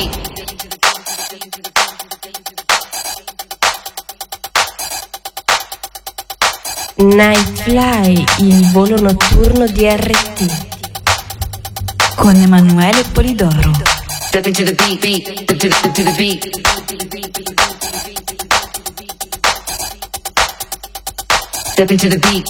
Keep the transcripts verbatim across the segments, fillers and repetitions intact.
Nightfly, il volo notturno di R T con Emanuele Polidoro. Step into the beat, beat, to, to, to the beat. Step into the beat.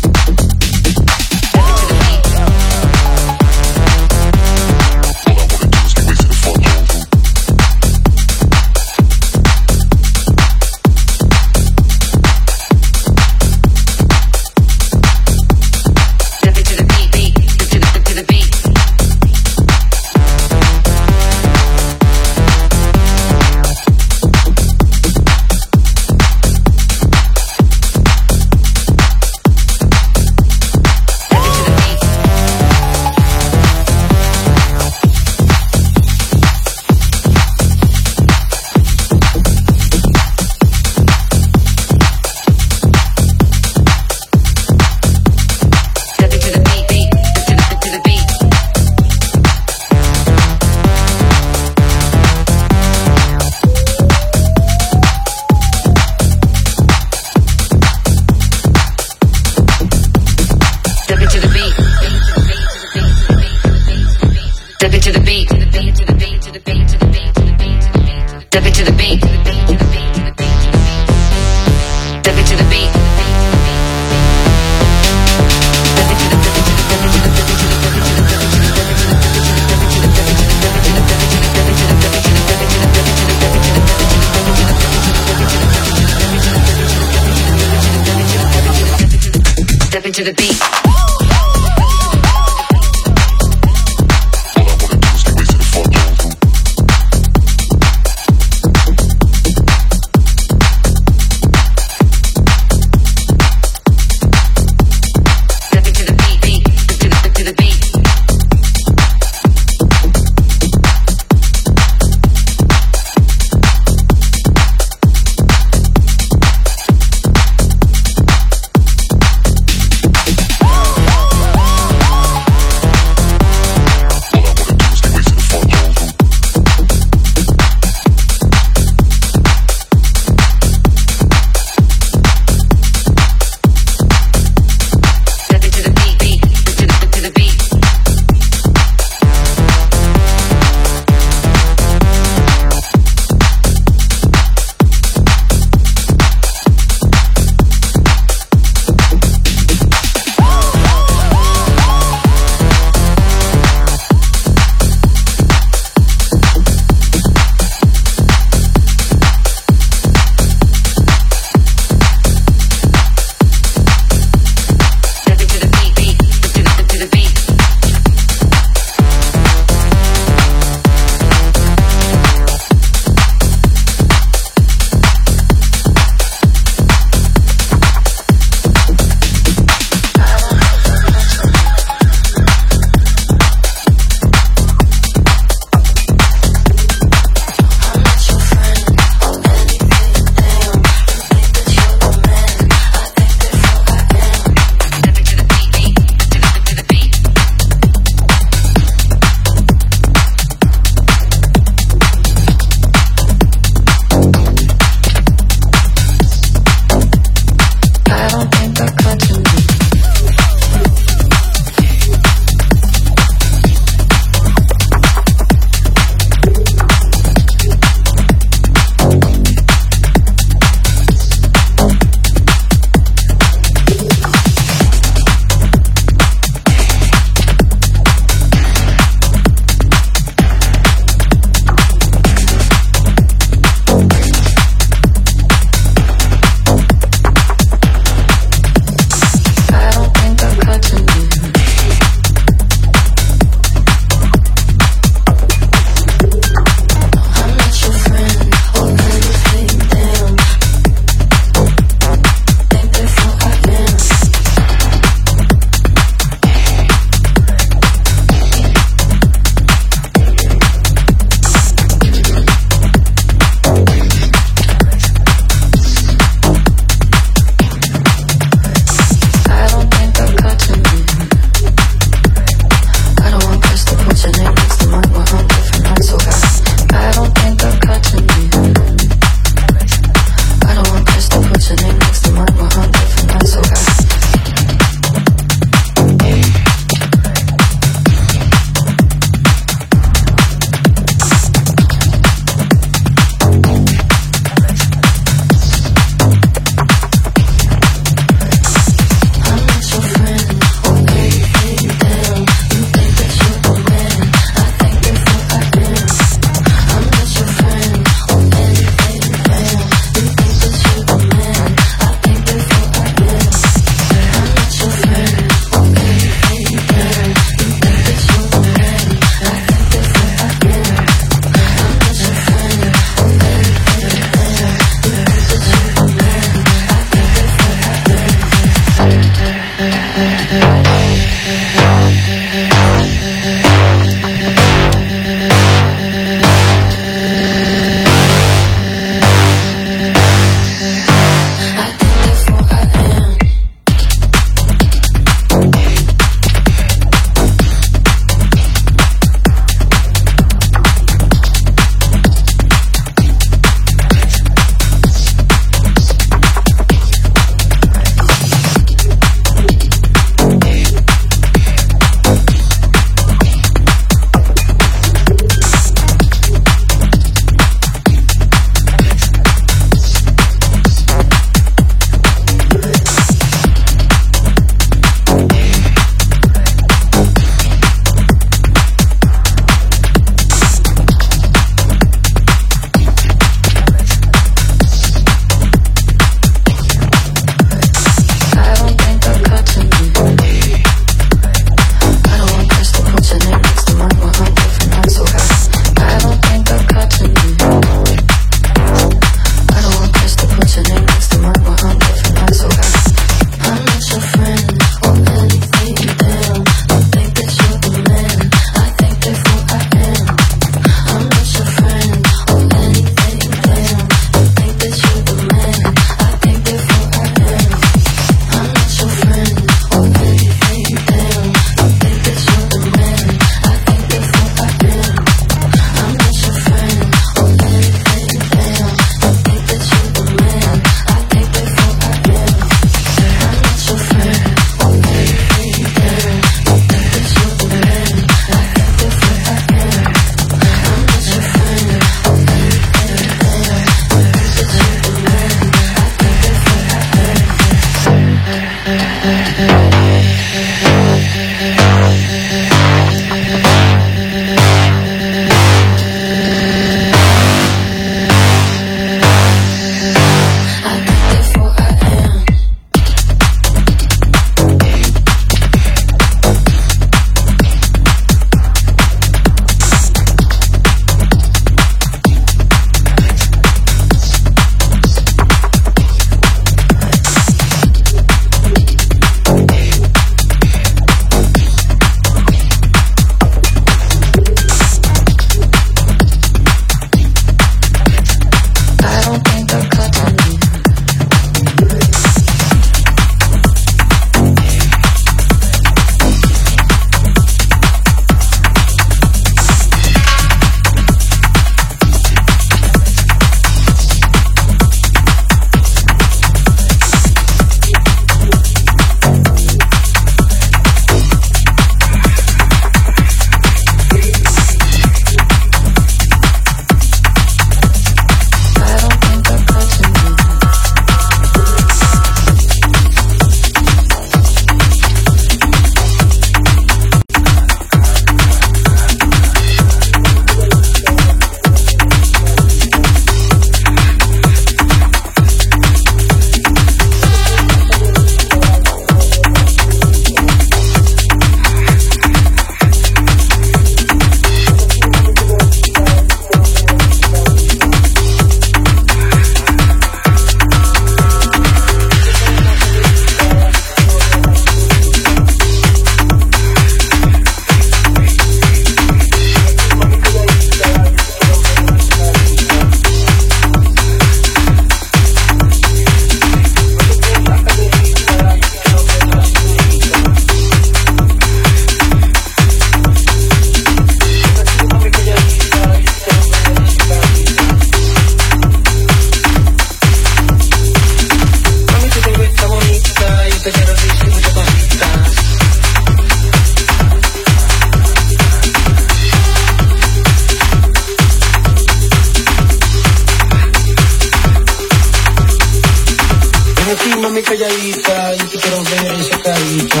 Mami calladita, yo te quiero ver esa carita.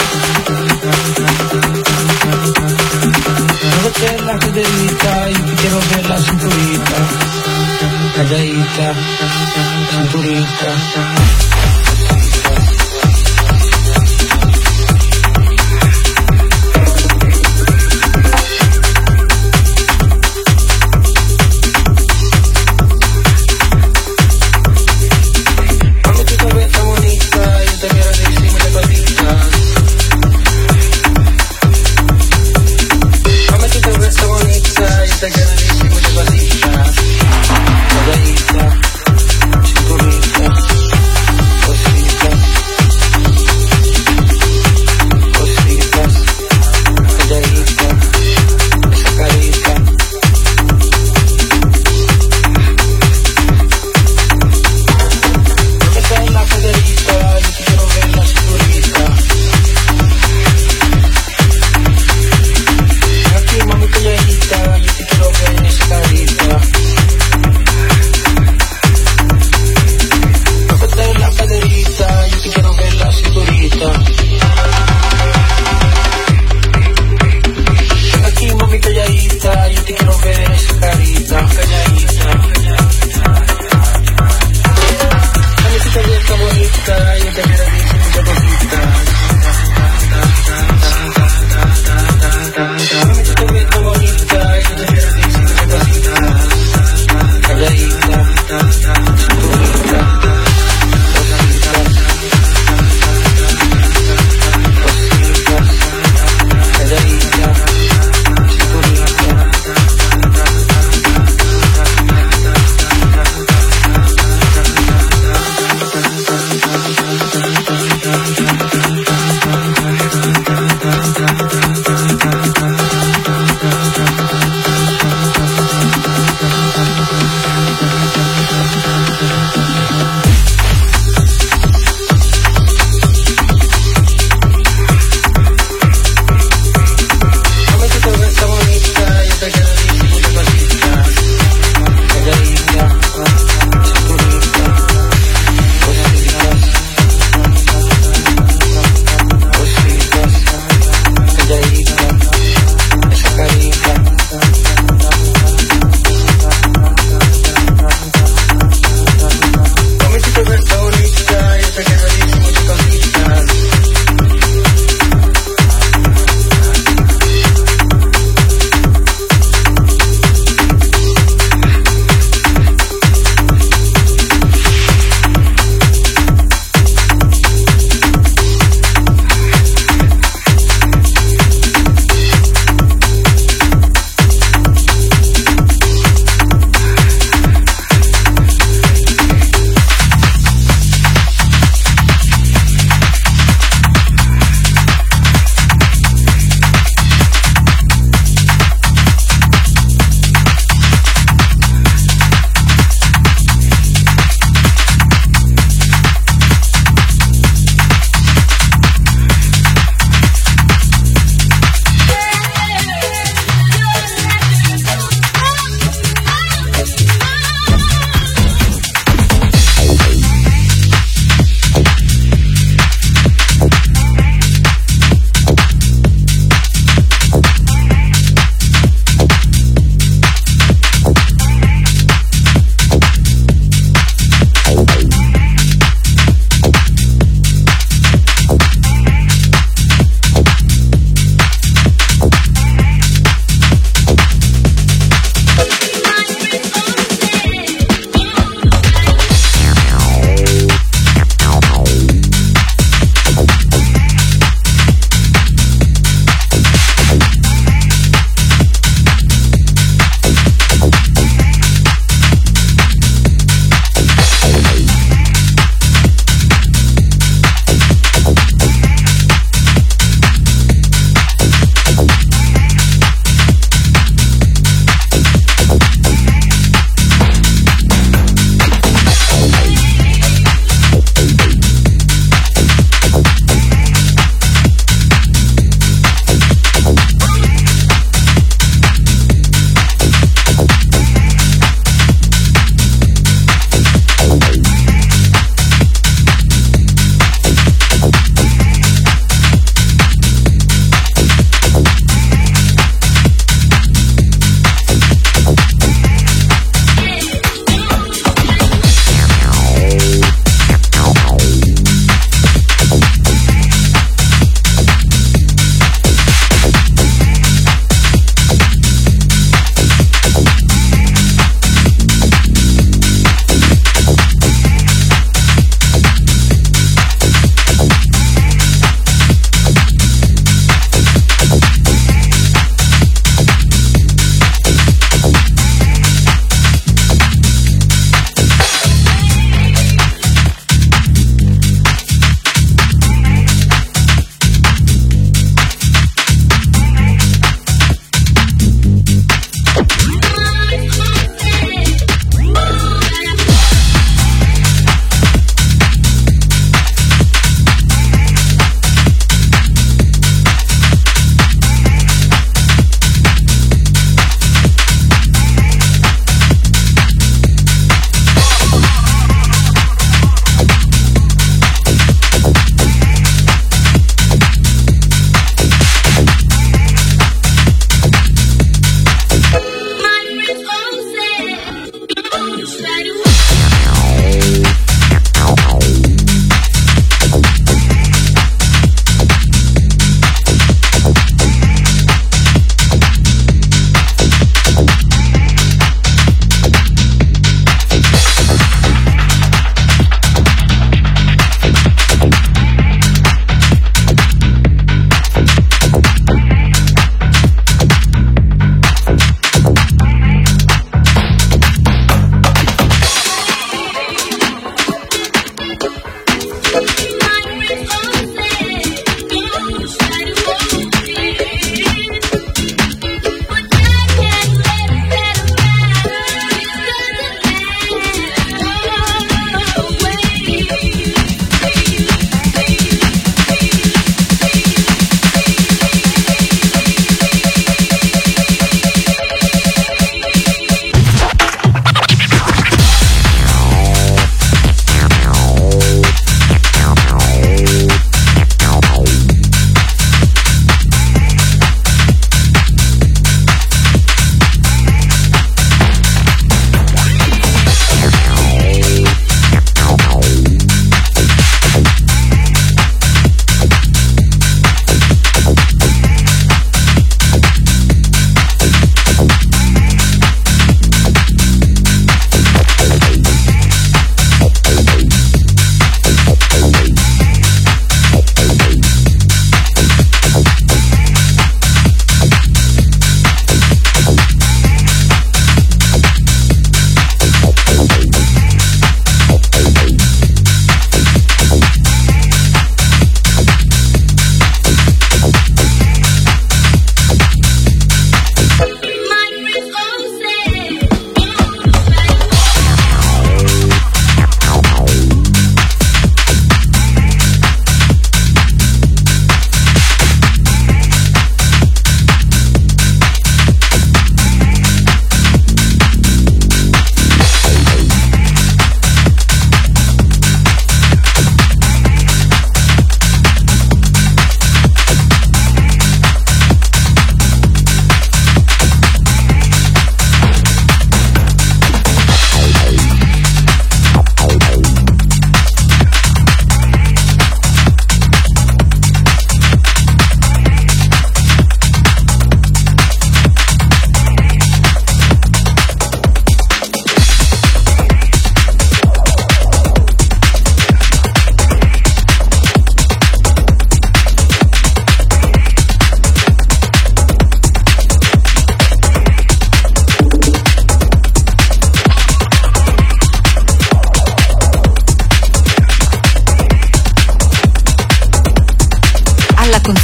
Muévete la caderita, yo te quiero ver la cinturita. Calladita, cinturita. Calladita, cinturita,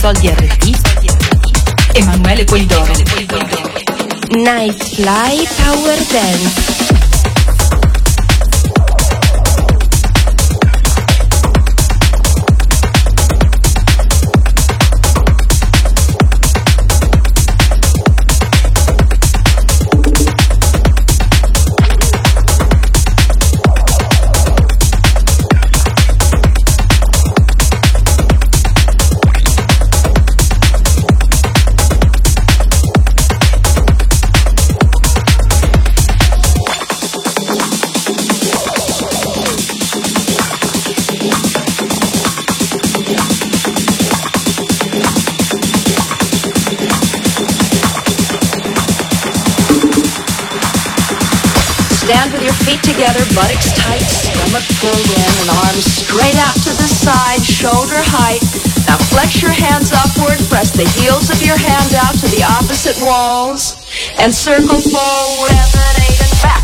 Soldi R T, Emanuele Polidoro. Night Fly Power Dance. Stand with your feet together, buttocks tight, stomach pulled in, and arms straight out to the side, shoulder height. Now flex your hands upward, press the heels of your hand out to the opposite walls, and circle forward, seven, eight, and back.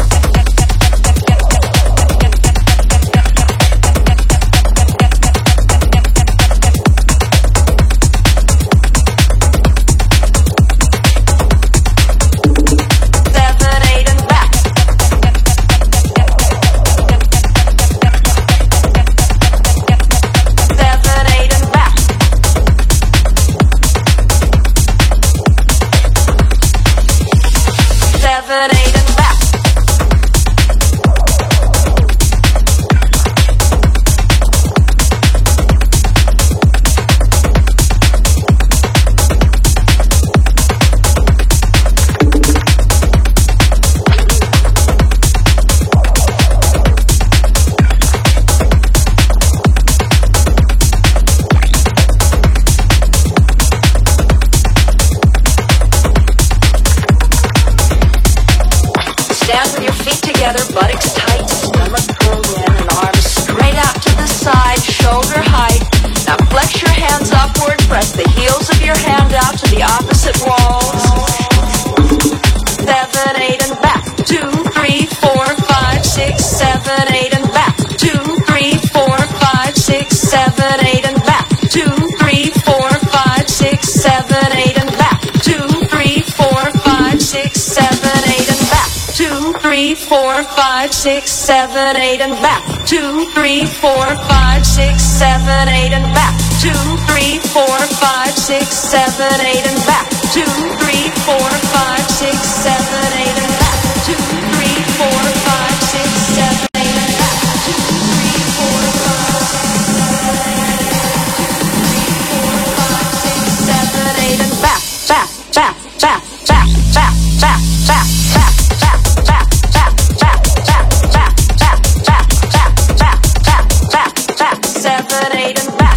Buttocks tight, stomach pulled in, and arms straight out to the side, shoulder height. Now flex your hands upward, press the heels of your hand out to the opposite walls. Seven, eight, and back. Two, three, four, five, six, seven, eight, and back. Two, three, four, five, six, seven, eight, and back. Two, three, four, five, six, seven, eight, and back. Two, three, four, five, six, seven, eight, and back. Two, three, four, five, six, seven, eight, and back. Two, three, four, five, six, seven, eight, and back. Two, three, four, five, six, seven, eight, and back. Two, three, four, five, six, seven, eight, and back. Two, three, four, five, six, seven, eight, and back. Two, three, four, five, six, seven, eight, and back. Back, back, back, back, back, back, back, back. Seven, eight, and back.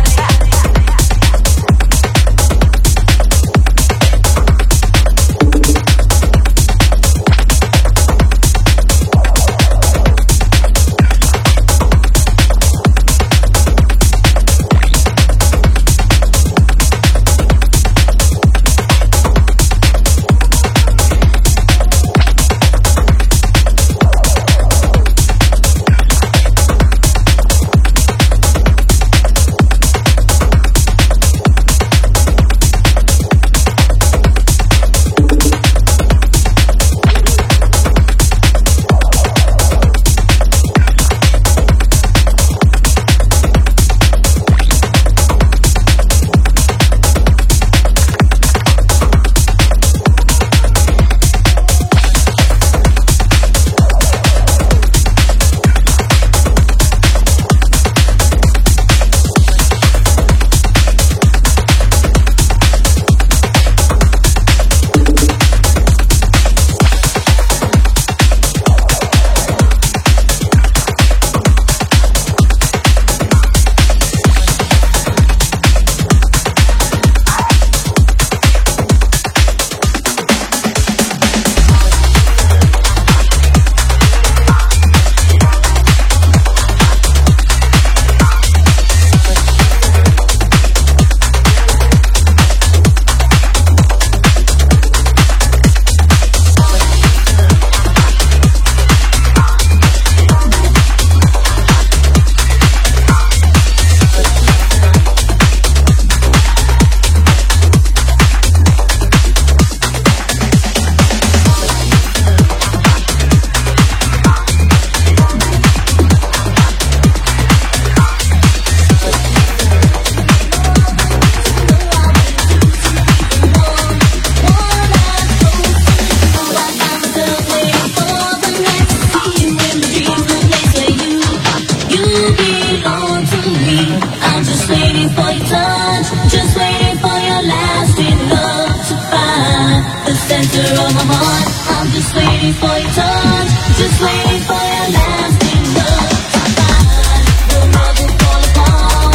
of my heart. I'm just waiting for your touch, just waiting for your lasting love. We'll never fall apart.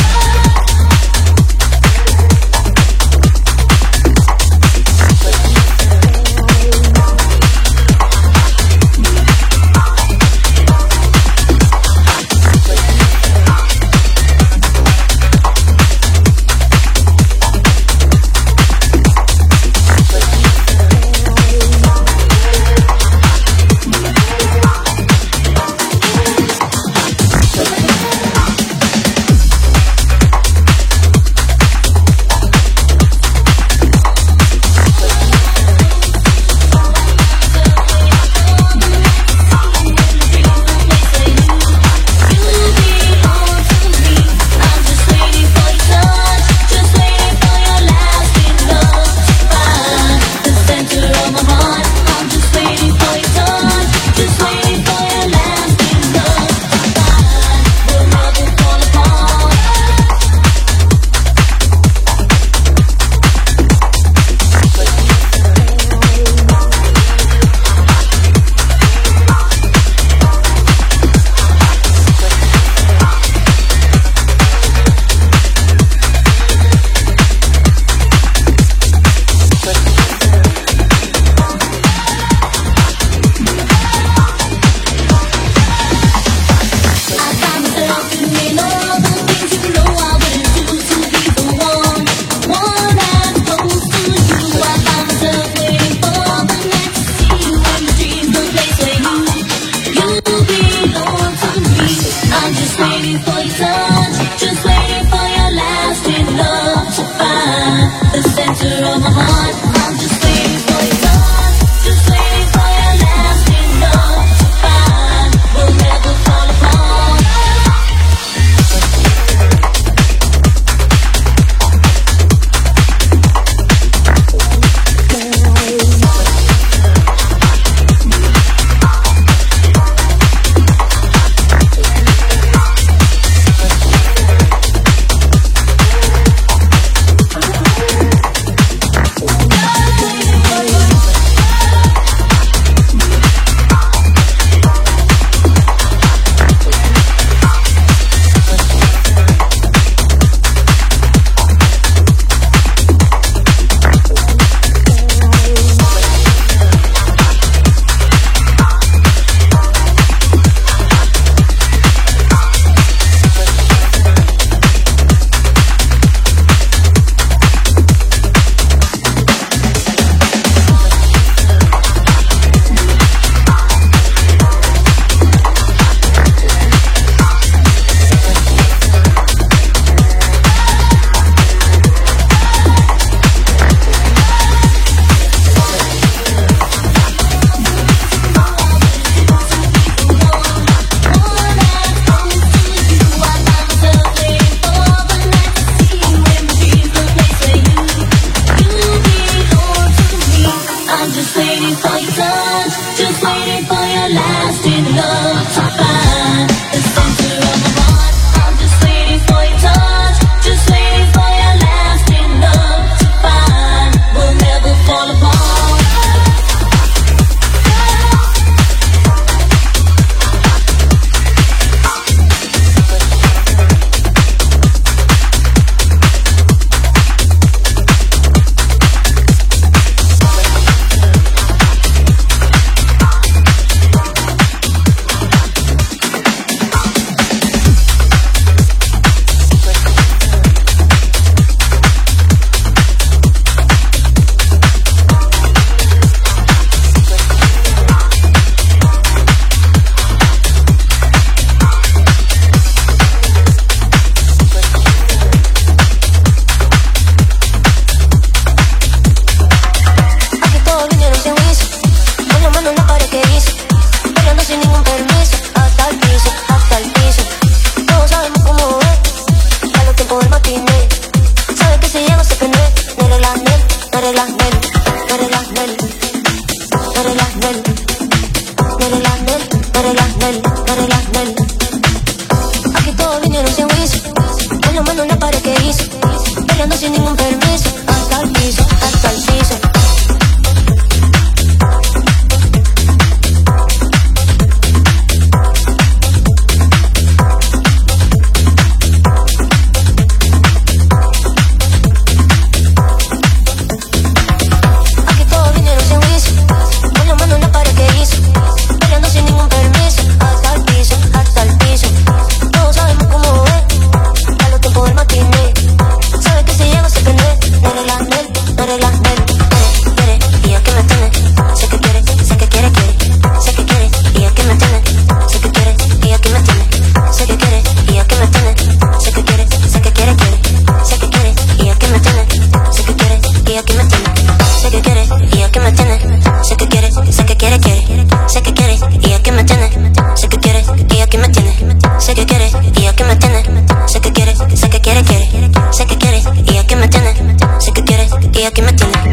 sé que quiere y aquí me tiene. Sé que quiere, sé que quiere, quiere. Sé que quiere y aquí me tiene. Sé que quiere y aquí me tiene. Sé que quiere y aquí me tiene. Sé que quiere, sé que quiere, quiere. Sé que quiere y aquí me tiene. Sé que quiere y aquí me tiene.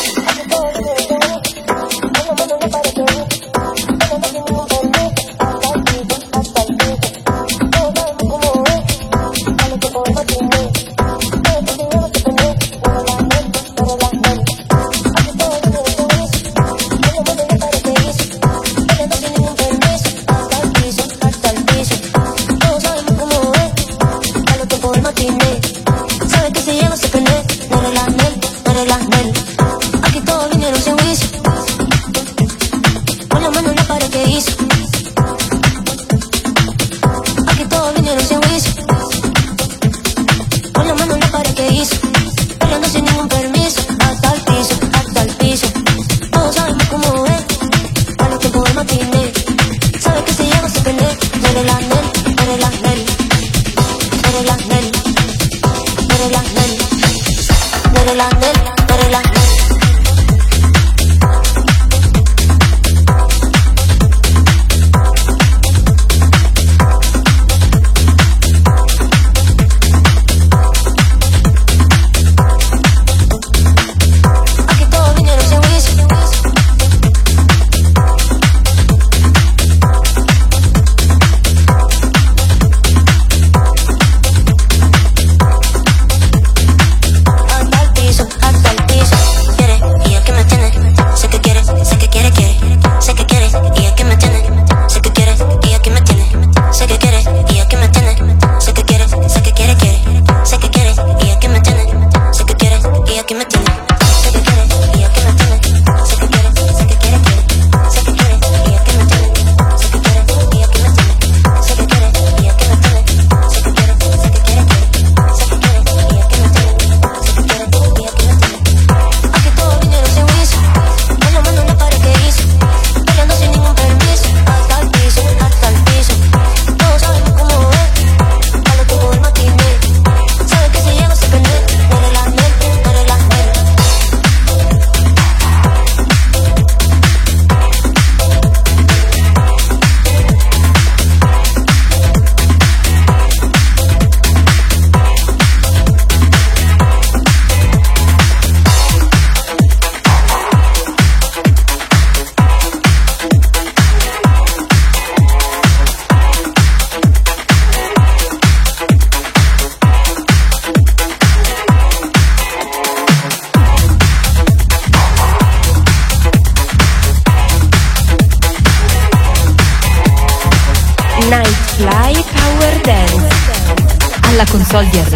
Alla console di R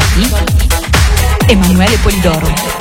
T Emanuele Polidoro.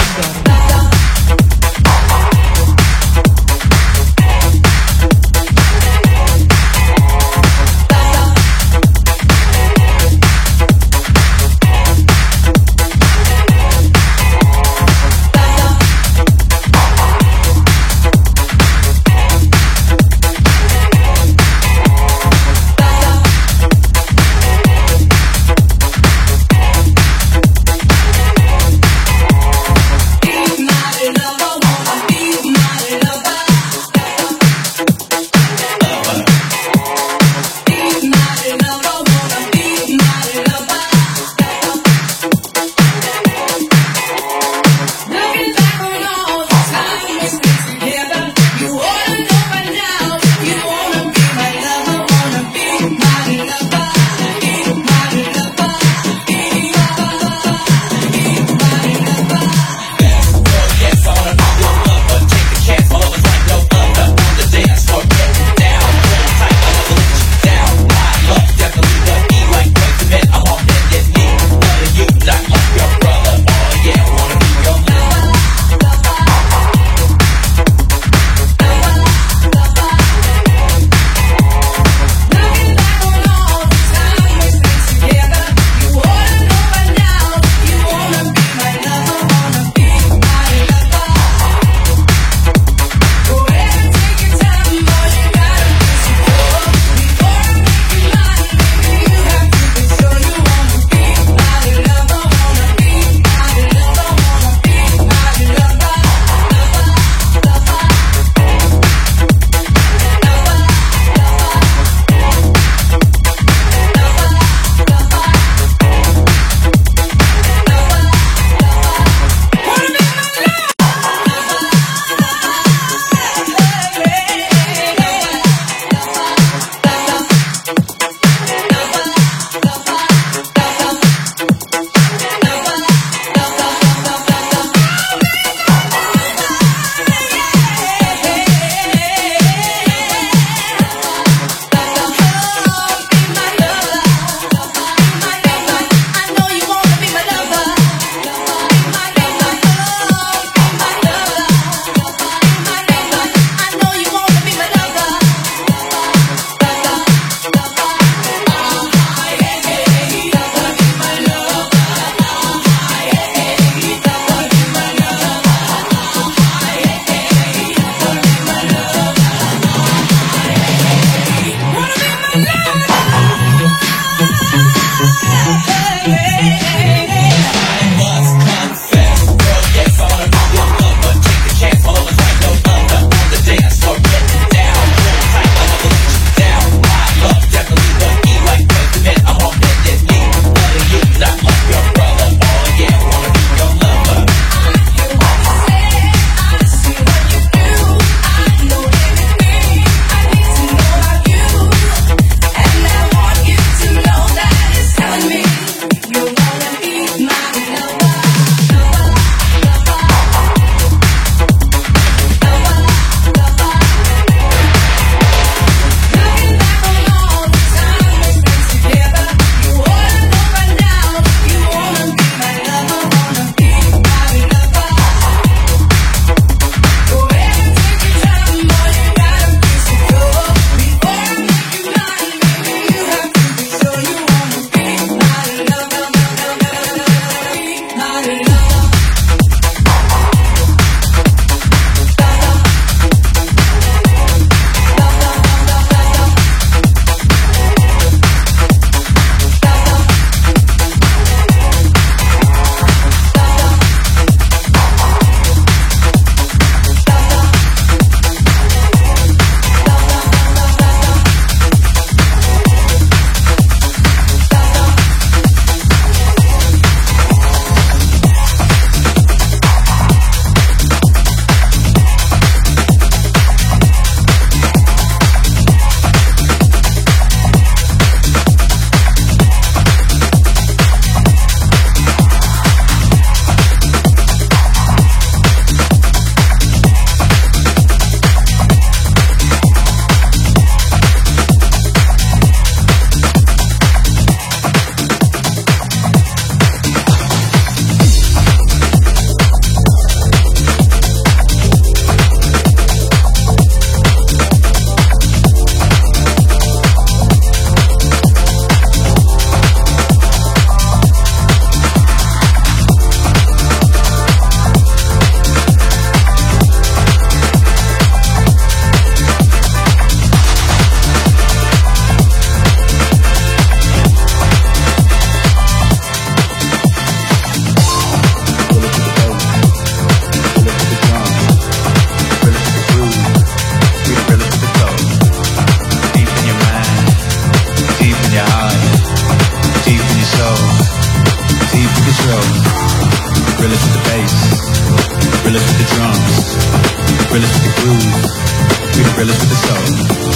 realest with the groove. We the realest with the soul.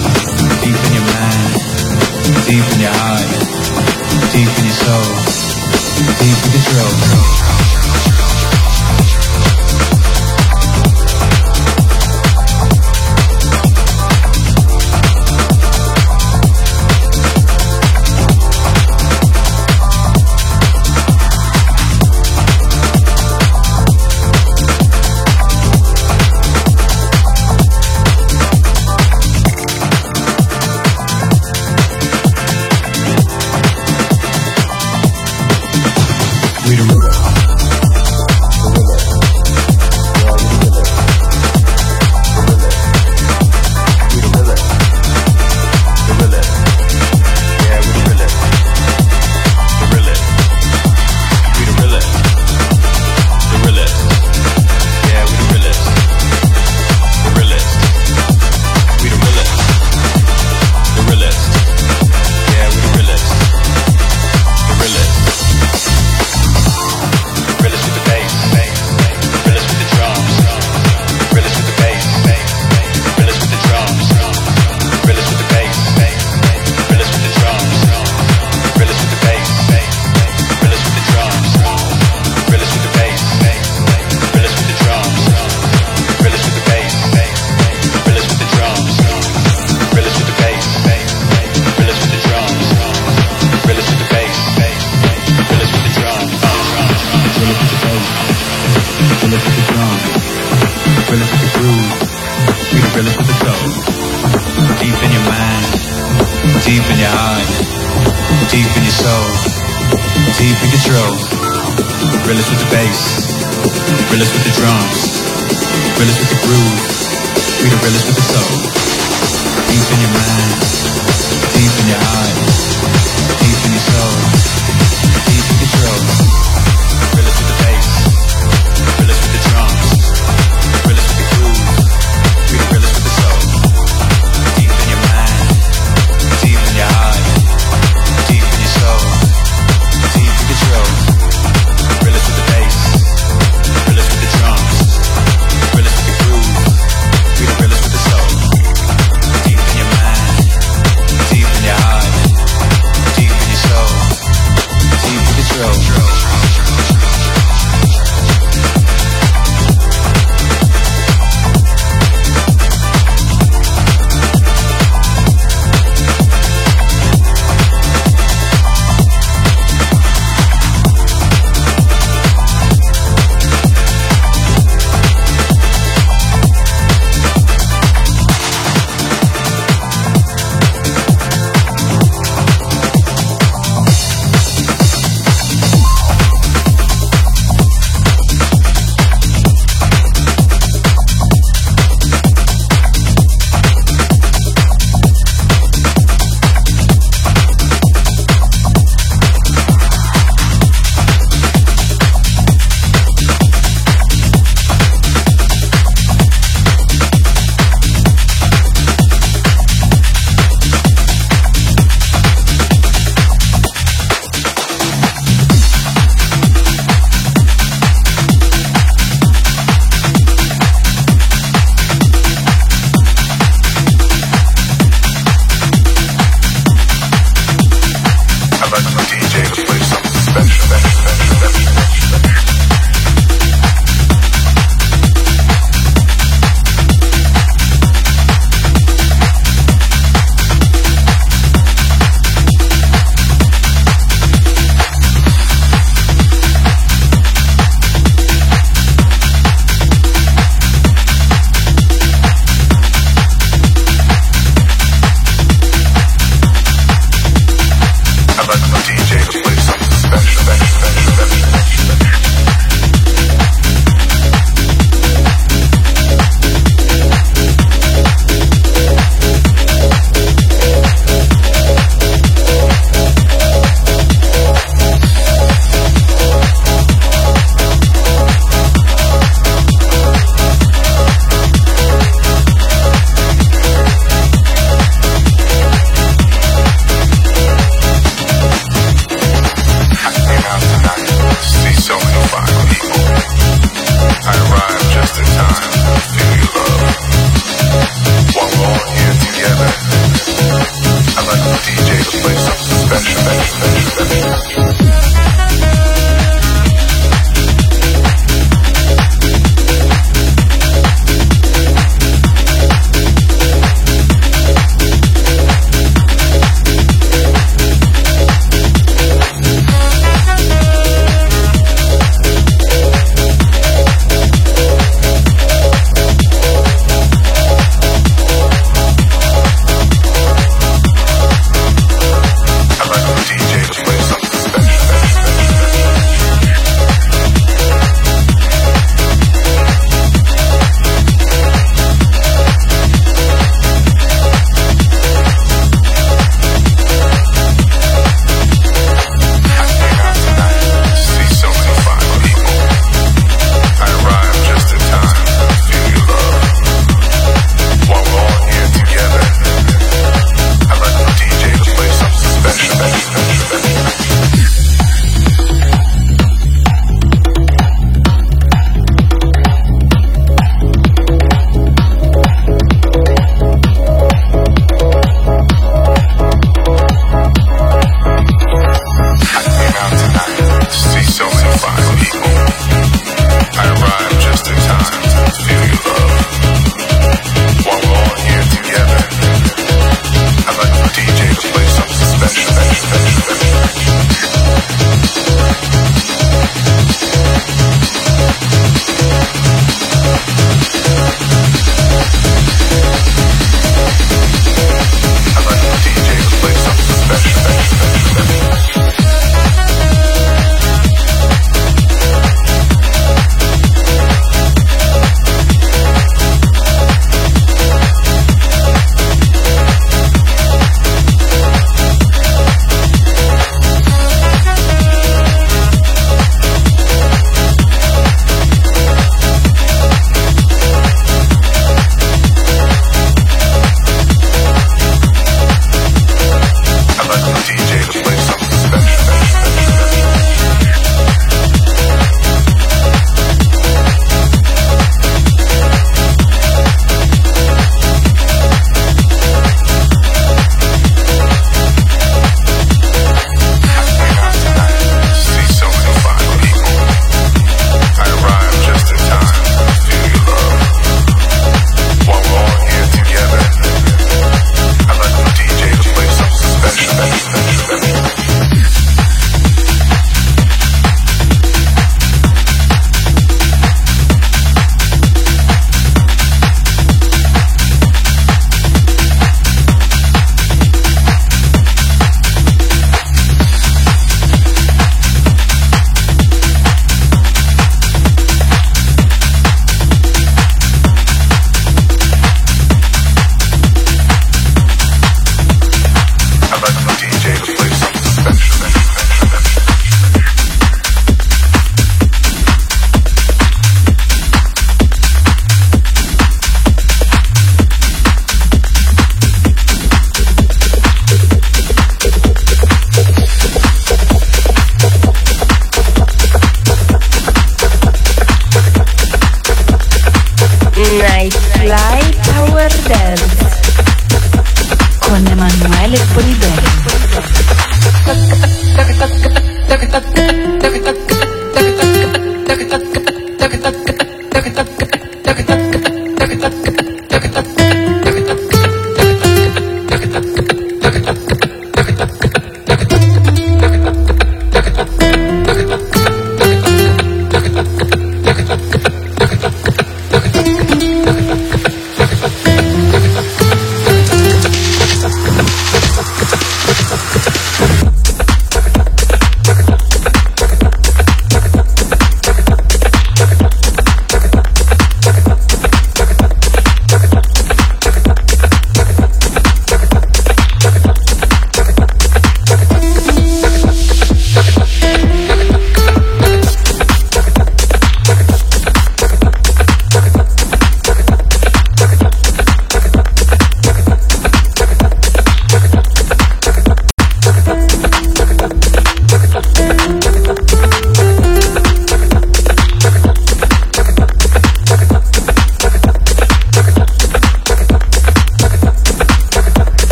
Deep in your mind, deep in your heart, deep in your soul, deep in control. Deep in your mind, deep in your heart.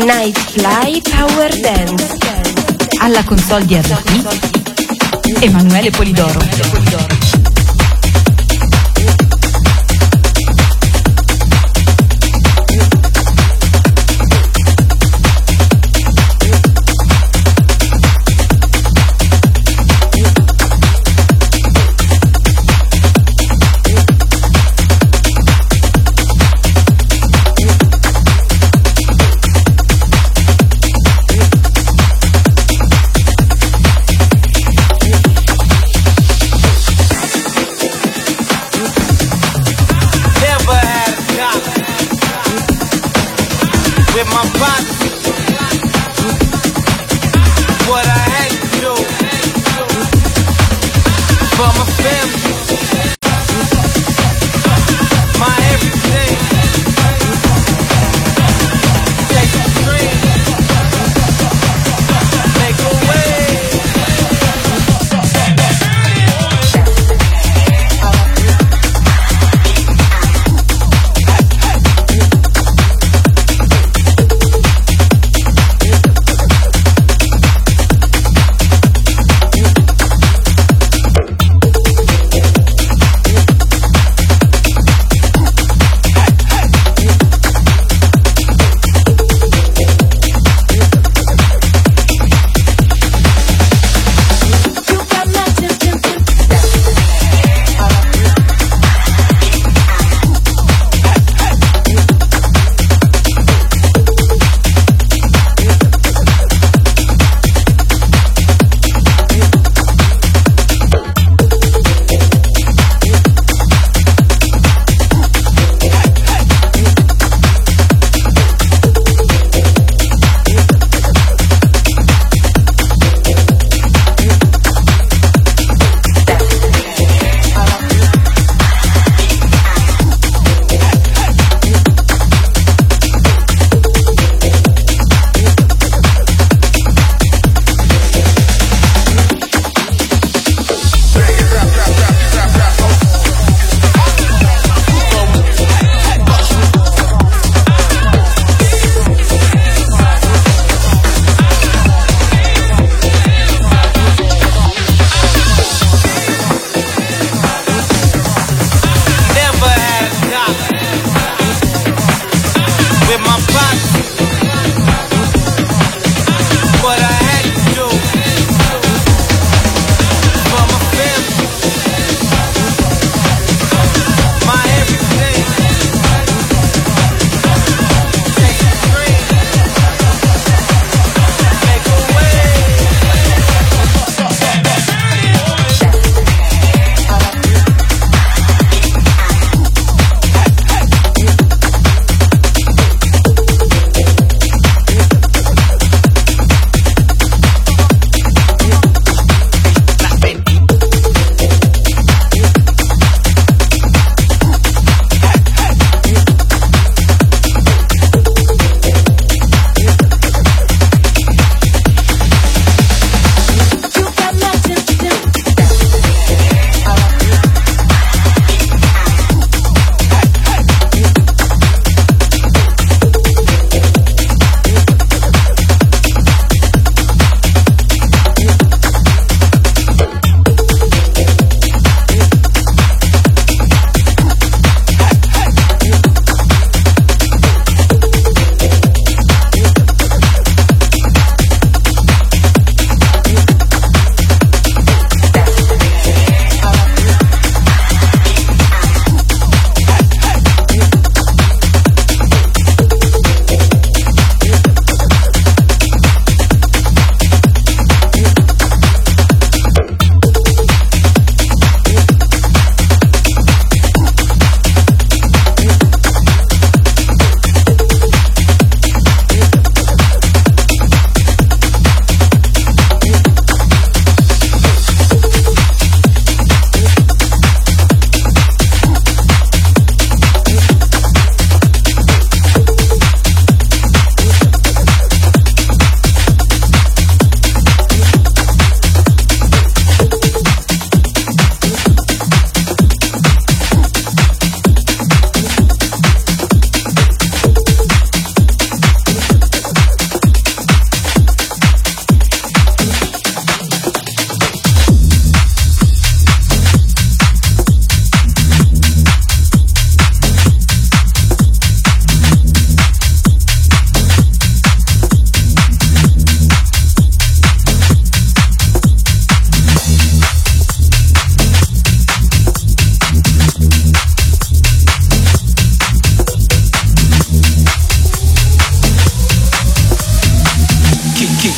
Night Fly Power Dance. Alla console di R T Emanuele Polidoro.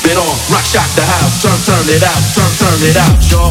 keep it on. Rock, shock the house, turn, turn it out, turn, turn it out, y'all.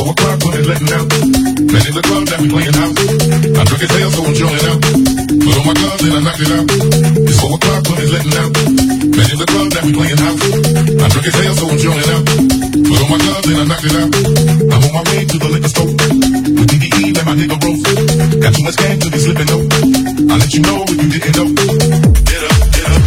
Playing house. I took his tail, so I'm showing out. Put on my my gloves and I knocked it out. It's four o'clock when it's letting out. Man in the club that we playing house. I'm drunk as hell, so I'm showing out. Put on my gloves and I knocked it out. I'm on my way to the liquor store with D D E and my nigga Rose. Got too much game to be slipping though. I'll let you know if you didn't know. Get up, get up.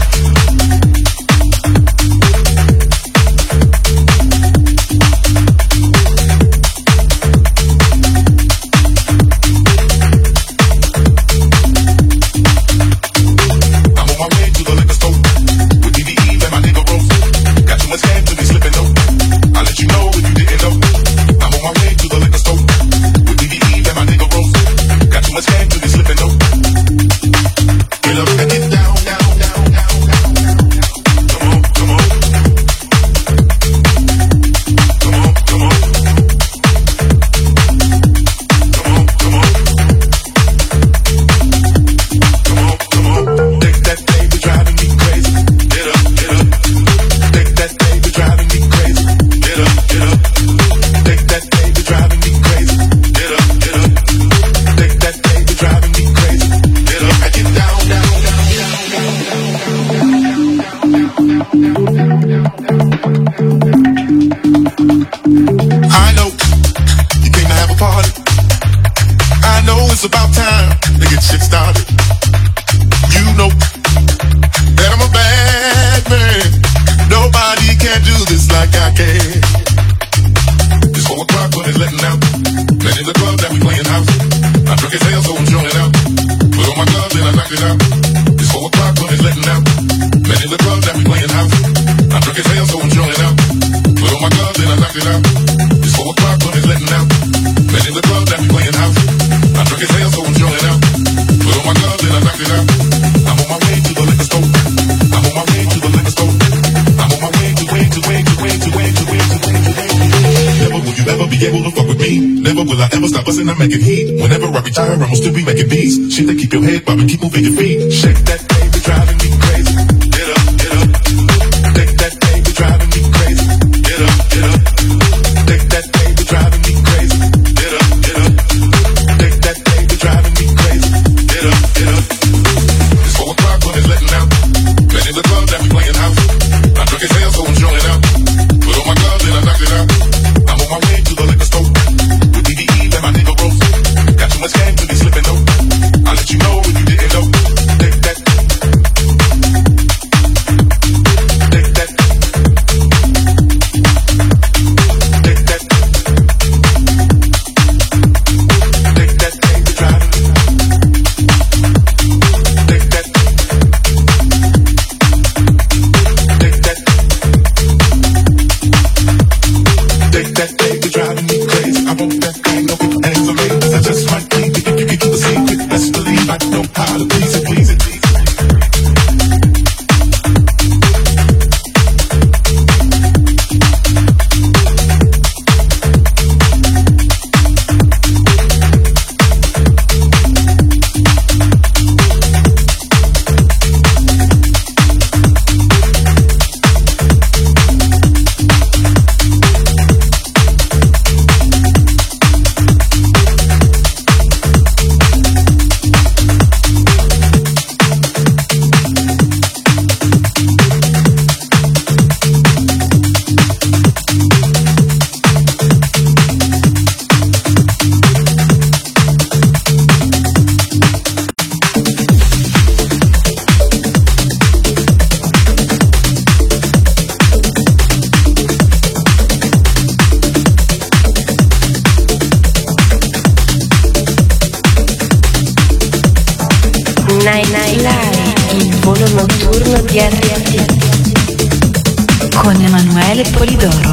I'm making heat. Whenever I retire, I'ma still be making beats. Shit that keep your head bobbing, keep moving your feet. Shake that baby, driving me crazy. Get up, get up. Shake that baby, driving me crazy. Get up, get up. Shake that baby, driving me crazy. Get up, get up. Shake that baby, driving me crazy. Get up, get up. It's four o'clock when it's letting out. Man in the club that we playing house. I'm drunk as hell, so I'm showing out. Put on my gloves and I knocked it out. I'm on my way to the liquor store. My nigga Rose. Got too much game to be slipping though. I'll let you know if you didn't know. Take that. Take that. Take that. Take that baby driving. Take that. Take that. Take that baby driving me crazy. I want that thing, no hands on me. I just might be if you can keep the secret. Best believe I know how to please it, please it. Night Night Live, il volo notturno di R T L con Emanuele Polidoro.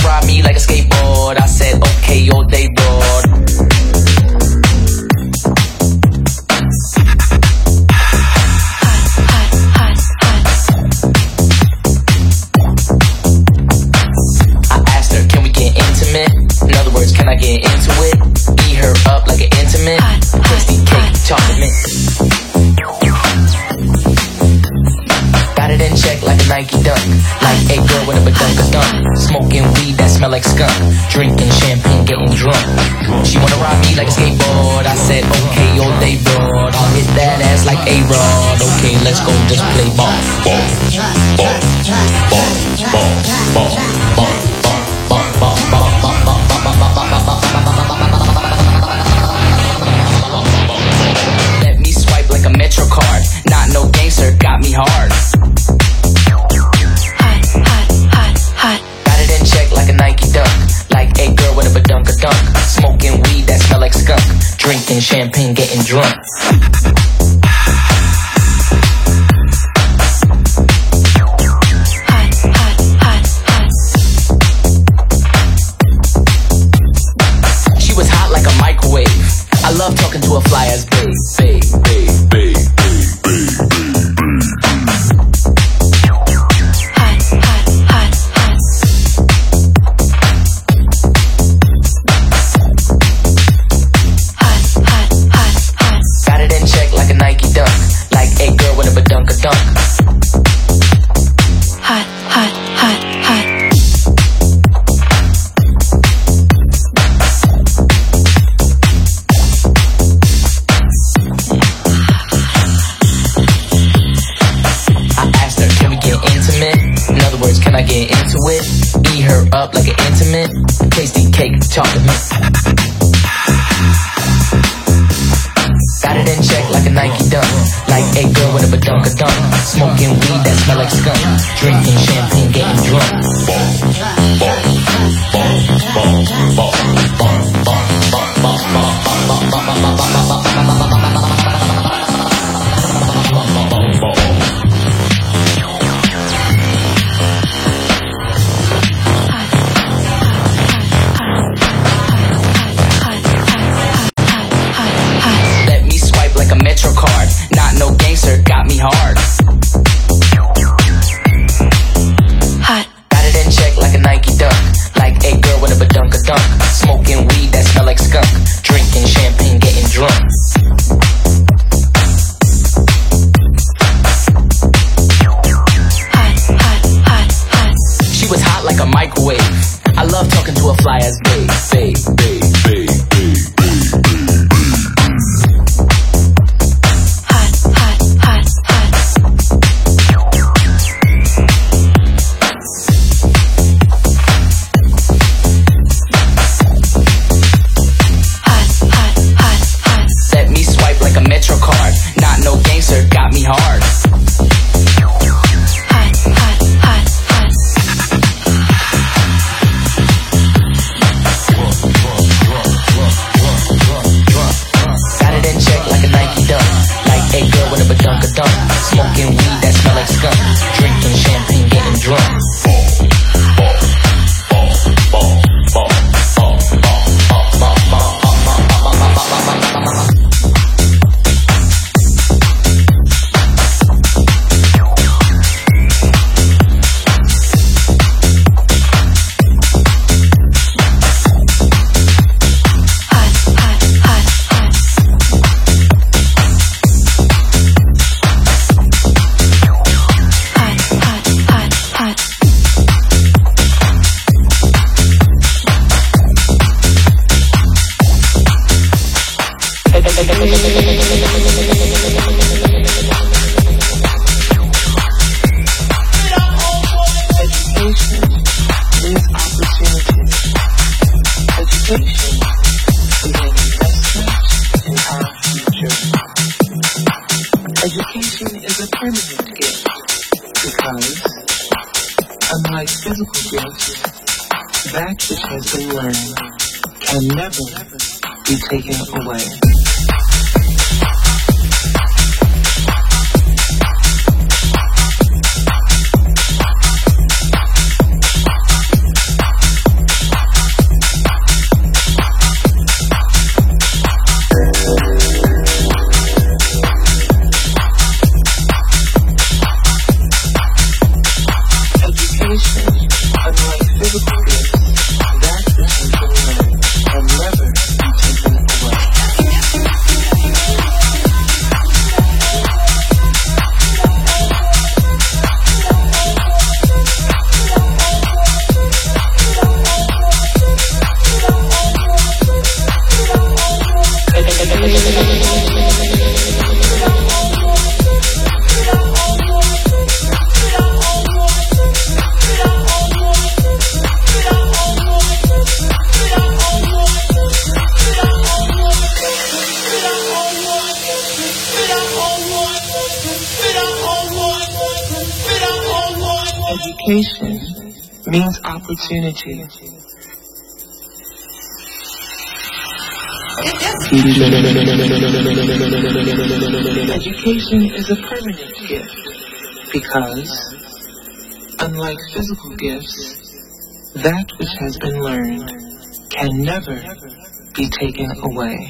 ride me like a skateboard. I said, okay, all day broad. I asked her, can we get intimate? In other words, can I get into it? Eat her up like an intimate. Tasty cake, chocolate mint. Got it in check like a Nike dunk. Like a girl with a badunk-a-dunk. Smoking weed that smell like skunk. Drinking champagne, getting drunk. She wanna ride me like a skateboard. I said, okay, all day broad. I'll hit that ass like A-Rod. Okay, let's go just play ball. Ball, ball, ball, ball, ball, ball, ball, ball, ball, ball, ball, let me swipe like a Metro card. Not no gangster, got me hard. Hot, hot, hot, hot. Got it in check like a Nike dunk. Like a girl with a badunk-a-dunk. Smoking weed that smell like skunk. Drinking champagne, getting drunk. I love talking to a fly ass babe, babe, babe, babe, babe, babe, hot, hot, hot, hot. Hot, hot, hot, hot. Got it in check like a Nike dunk. Like a girl with a badunk-a-dunk. Hot, hot, hot, hot. Can I get into it? Eat her up like an intimate. Tasty cake, chocolate mint. Got it in check like a Nike dunk. Like a girl with a badunk-a-dunk. Smoking weed that smell like skunk. Drinking champagne, getting drunk. Ball, ball, ball, ball, ball, ball, ball, ball, ball, ball, ball, ball, Metro card, not no gangster, got me hard. Hot. Got it in check like a Nike dunk. Like a girl with a badunk-a-dunk. Smoking weed that smell like skunk. Drinking champagne, getting drunk. Hot, hot, hot, hot. She was hot like a microwave. I love talking to a fly ass babe, babe, babe, babe, babe, babe, babe. Metro card, not no gangster, got me hard. Hot, hot, hot, hot. Got it in check like a Nike dunk. Like a girl with a badunk-a-dunk. Smoking weed that smell like skunk. Drinking champagne, getting drunk. Education is a permanent gift because, unlike physical gifts, that which has been learned can never be taken away. Education means opportunity. Education is a permanent gift because, unlike physical gifts, that which has been learned can never be taken away.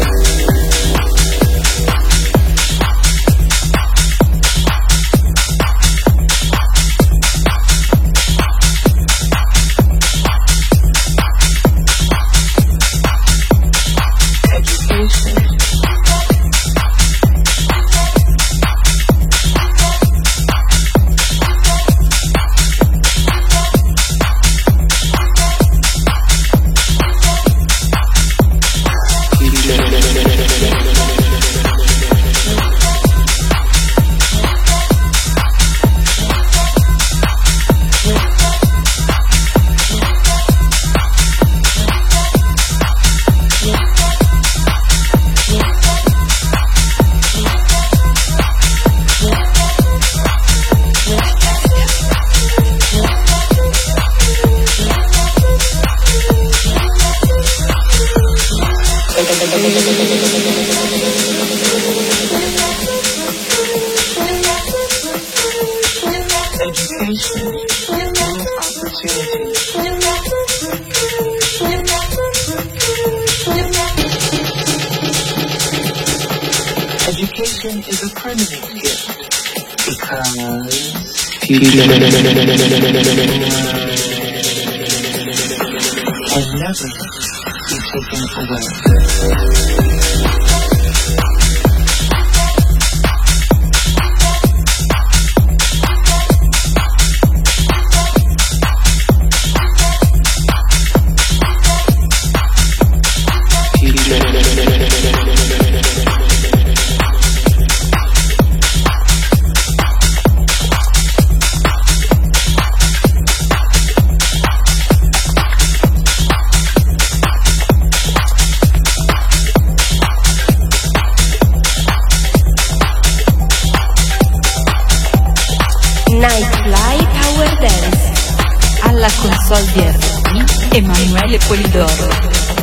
Education is a permanent gift because can never be taken away. Nightfly Power Dance. Alla console di R T, Emanuele Polidoro.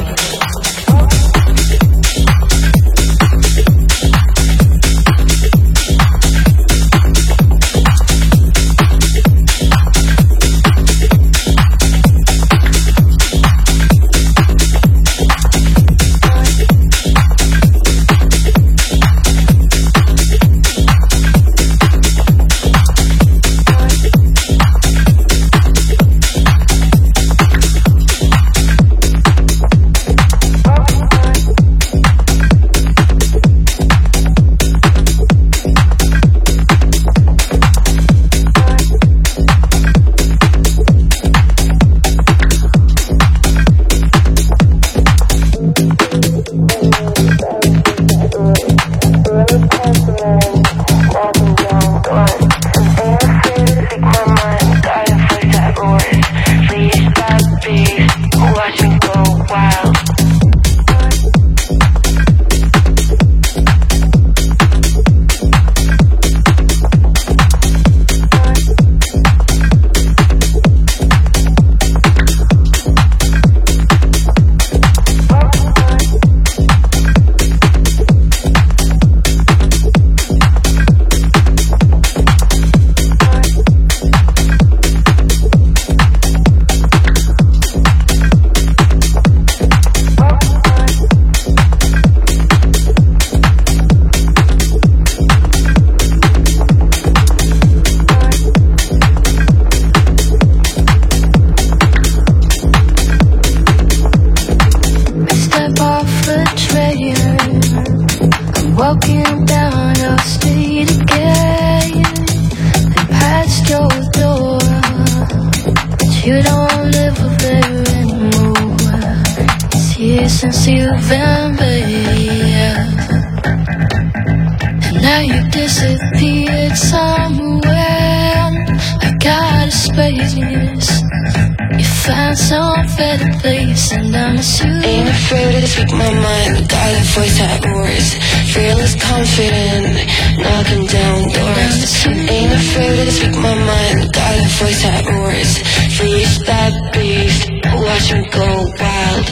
Walking down your street again, and past your door, but you don't live there anymore. It's years since you've been there, and now you disappeared somewhere. I got a space. You found some better place, and I'm assuming. Ain't afraid to speak my mind, got a voice that roars. Fearless, confident, knocking down doors. Ain't afraid to speak my mind, got a voice that roars. Freeze that beast, watch him go wild.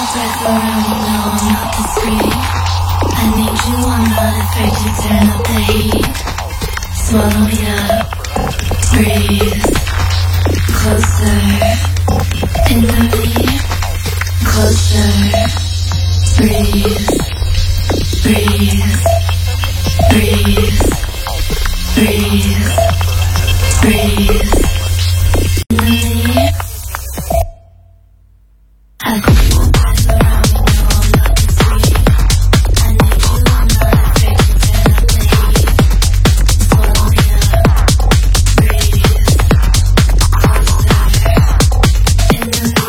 breath around me, no, I'm not discreet. I need you, I'm not afraid to turn up the heat. Swallow me up, breathe. Closer, into me. Closer, breathe. Breathe, breathe, breathe, breathe. Into me. I feel the breath around me, no, I'm not discreet. I need you, I'm not afraid to turn up the heat. Swallow me up, breathe. Closer, into me.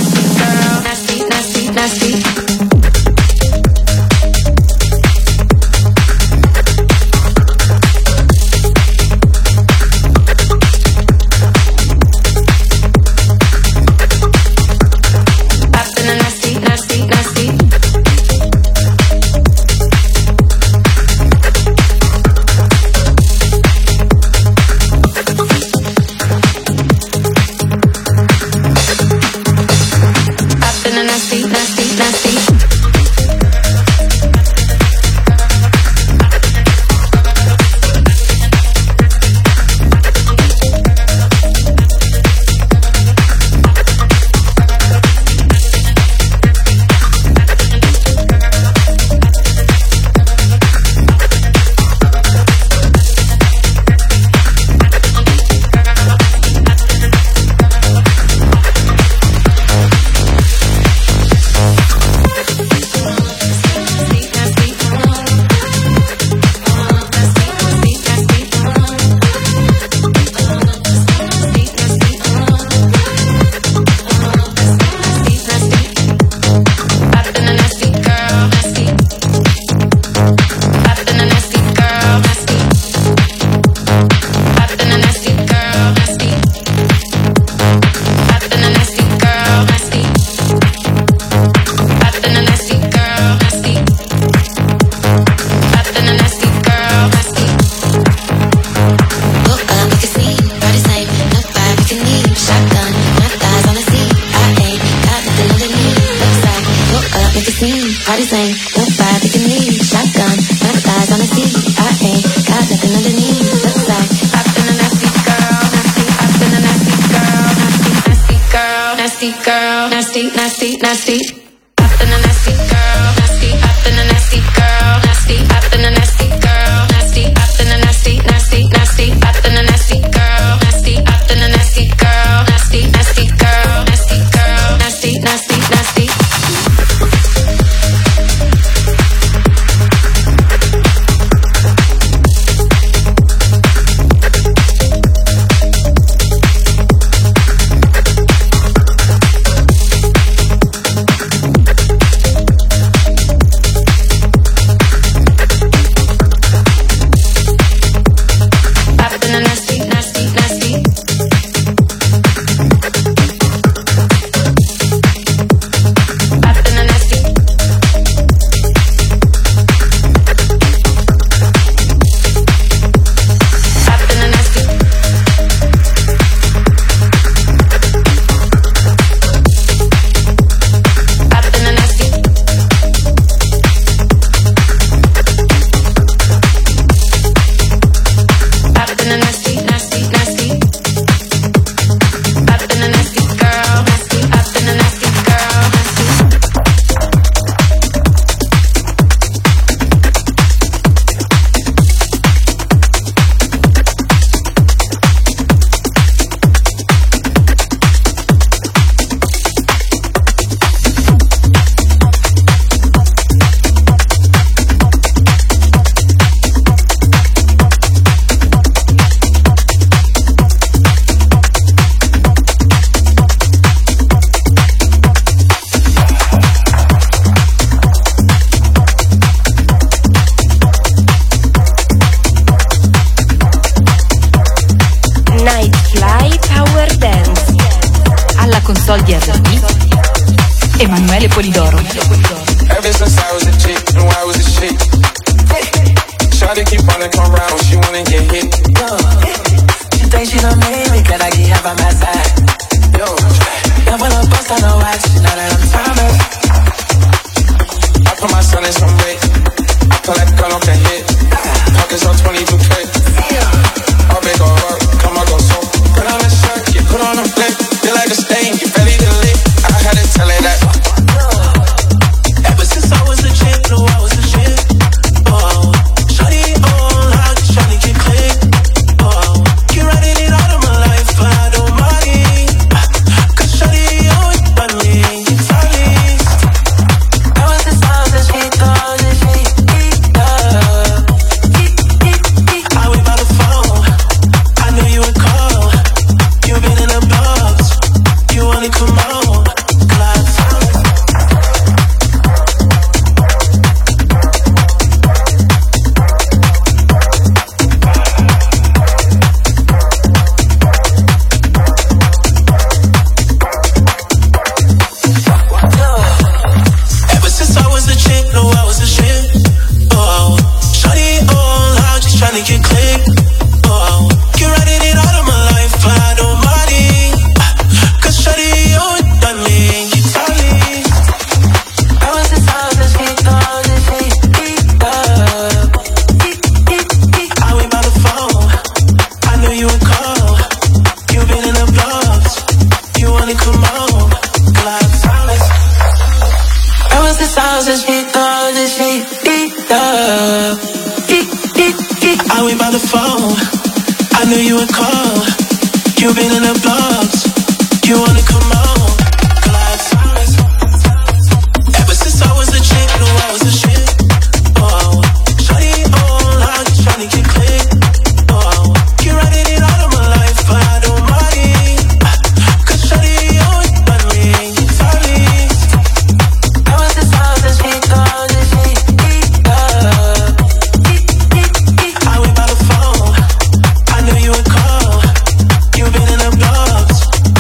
Nasty. nasty. I've been a nasty girl, nasty. I've been a nasty girl, nasty. I've been a nasty girl, nasty. I've been a nasty, nasty, nasty. I've been a nasty girl, nasty. I've been a nasty girl, nasty, nasty girl, nasty girl, nasty, nasty, nasty. console di R and B, Emanuele Polidoro. Ever since I was a chick, knew I was a shit. Shawty keep wanna come round, she wanna get hit. Yo, she thinks she done made me, cause I get half on my side. Yo, yeah, when I bust on the watch, now that I'm tired. I put my son in some weight, I collect gun off the hit. Pockets on twenty-two K. I'll make her work, come on, go so. Put on a shirt, get put on a flip. Feel like a stain, get ready to lick. I had to tell her that. Ever since I was a chick, knew I was a shit. Oh, shawty on, how you tryna get clean? Oh, you running it out of my life, but I don't mind. Cause shawty on, you got me, you tell me. Ever since I was a chick, I was a shit. I went by the phone, I knew you would call. You been in the blogs, you wanna come on, glad. Ever since I was a chick, knew I was a shit. Oh, shawty on, how just tryna get clean. Oh, you running it out of my life, but I don't mind. Cause shawty on, you got me, you tell me. Ever since I was a chick, I was a shit. I went by the phone, I knew you would call. You been in the blogs, you wanna come on, glad silence. Ever since I was a chick, I was a shit. I went by the phone, I knew you would call. You been in the blogs, you wanna come on, glad silence. Ever since I was a chick, knew I was a shit. Oh, shawty on, how you tryna get clean? Oh, you running it out of my life, but I don't mind. Cause shawty on, you got me, you tell me. Ever since I was a chick, I was a shit. I went by the phone, I knew you would call. You been in the blogs,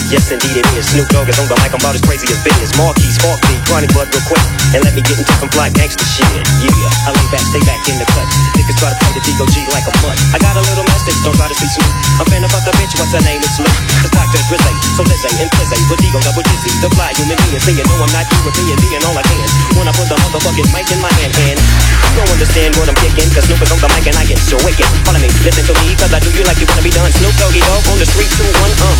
yes indeed it is. Snoop Dogg is on the mic, I'm about as crazy as biz. Marquis, spark me, chronic blood real quick, and let me get into some fly gangsta shit. Yeah, I lay back, stay back in the cut. Niggas try to play the D O G like a mutt. I got a little message, don't try to see Snoop. I'm fan about the bitch, what's her name? It's Luke. It's Doctor Drizzy, so Lizzy and Flizzy, with Digo double dizzy. The fly human being, saying no I'm not European, being all I can. When I put the motherfucking mic in my hand, and you don't understand what I'm kicking, cause Snoop is on the mic and I get so wicked. Follow me, listen to me, cause I do you like you wanna be done. Snoop Doggy Dogg on the street, two, one, um.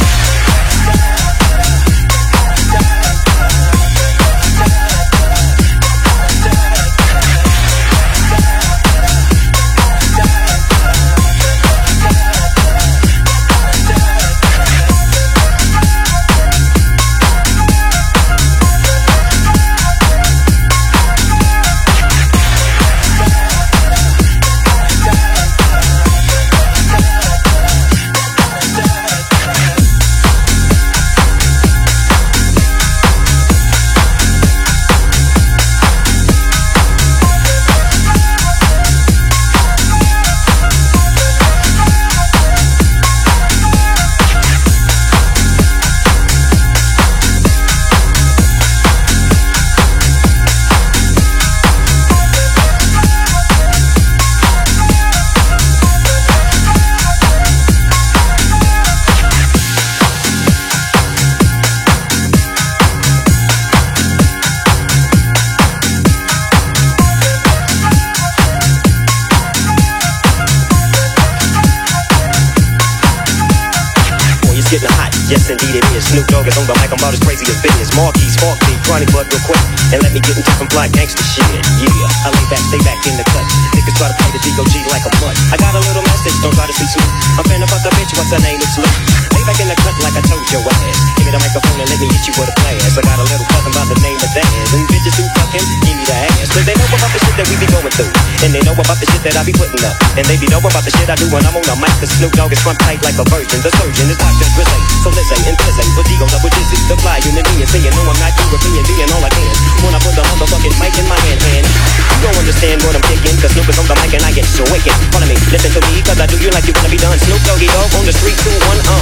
Getting hot, yes indeed it is. Snoop Dogg is on the mic, I'm about as crazy as biz. Marquis, spark me, chronic blood real quick, and let me get into some fly gangsta shit. Yeah, I lay back, stay back in the cut. Niggas try to play the D O G like a mutt. I got a little message, don't try to see Snoop. I'm fan about the bitch, what's her name? It's Luke. Lay back in the cut like I told your ass. Give me the microphone and let me hit you with a blast. I got a little cousin by the name of Daz, and bitches who fucking give me the ass. Cause they know about the shit that we be going through, and they know about the shit that I be putting up, and they be know about the shit I do when I'm on the mic. Cause Snoop Dogg is front tight like a virgin. The surgeon is Doctor Drizzy, so Lizzy and Flizzy, with Digo double dizzy. The fly human being, saying no I'm not European, being all I can. When I put the motherfucking mic in my hand, and you don't understand what I'm kicking, cause Snoop is on the mic and I get so wicked. Follow me, listen to me, cause I do you like you wanna be done. Snoop Doggy Dogg on the street, two, one, um.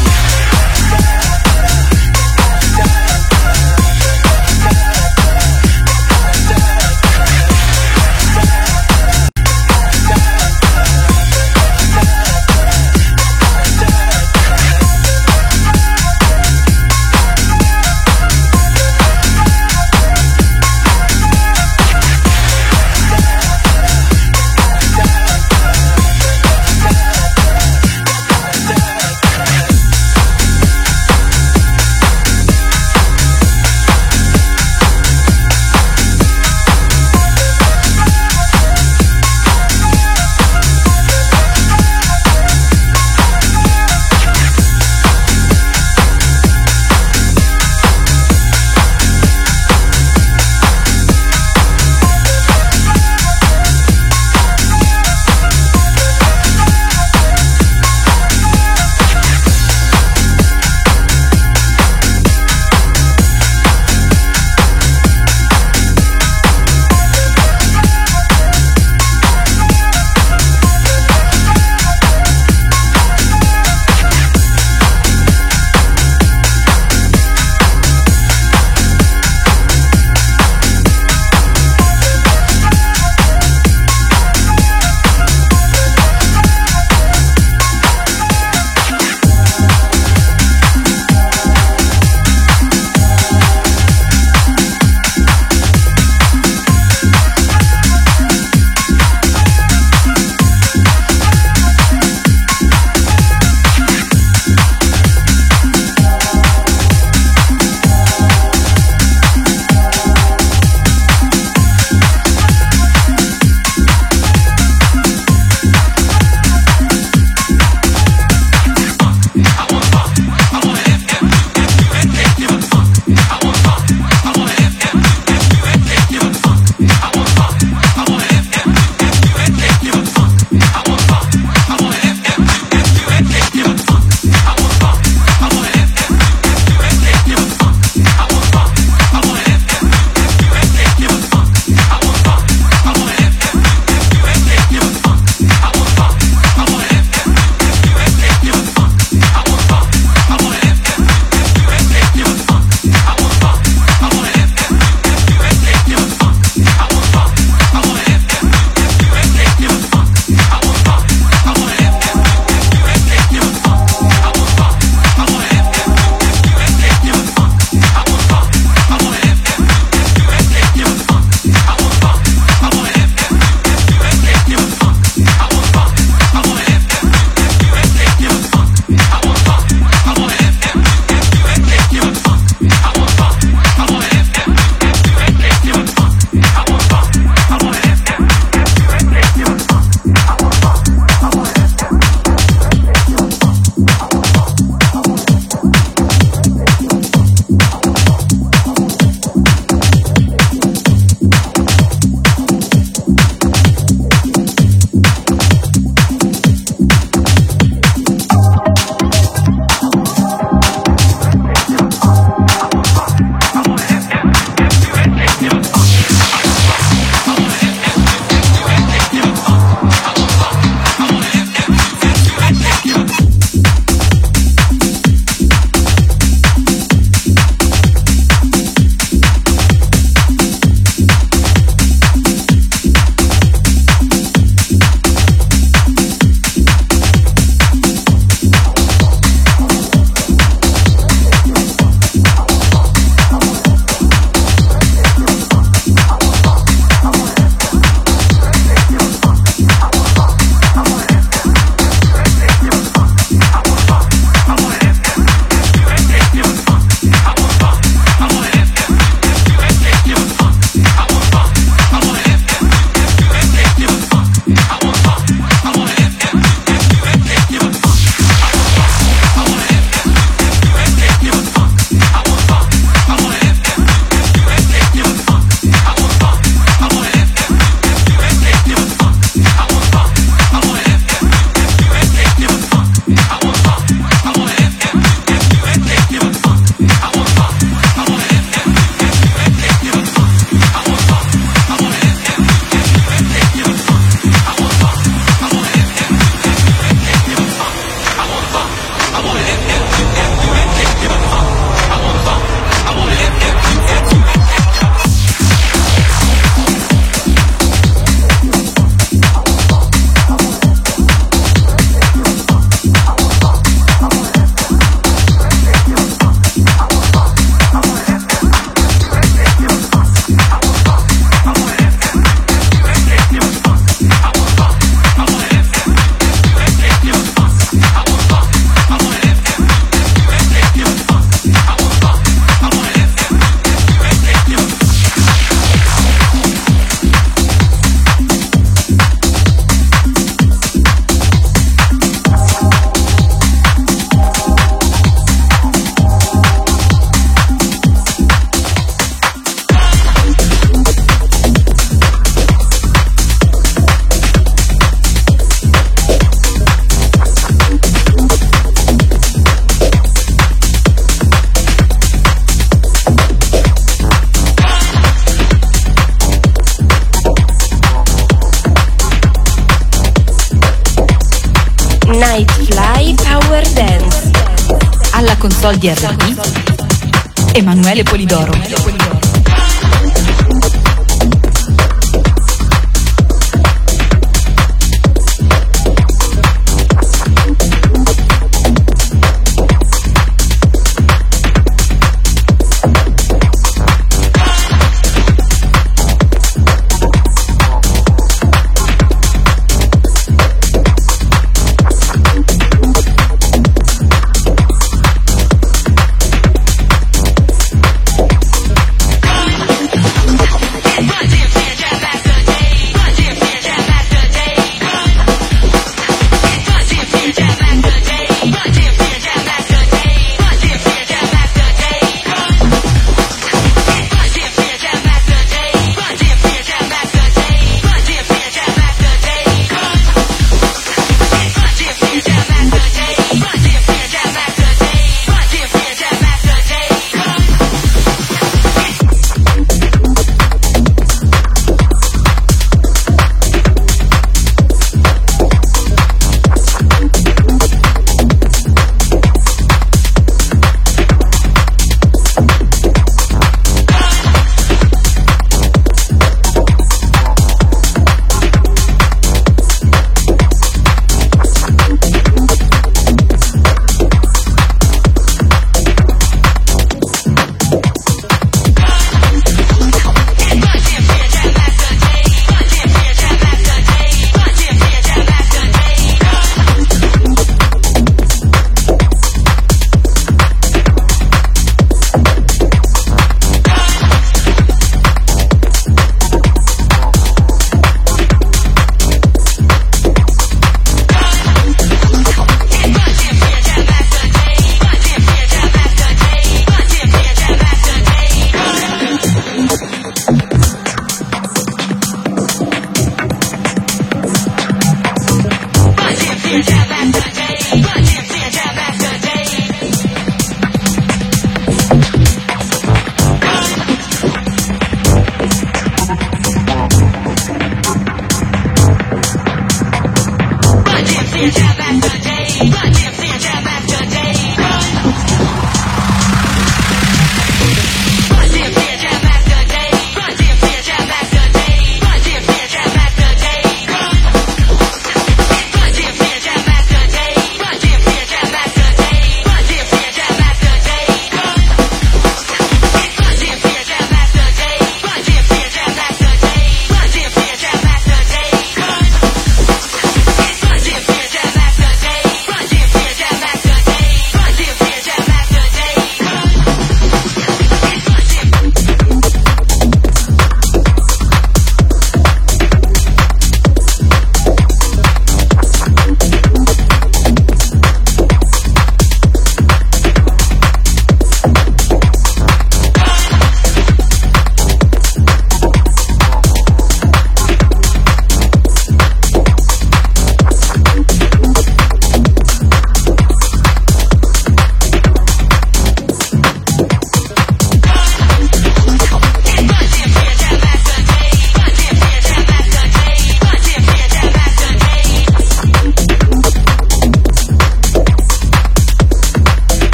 Nightfly Power Dance. Alla console di R B Emanuele Polidoro.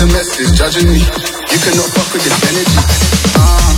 the message judging me. You cannot fuck with this energy. Uh.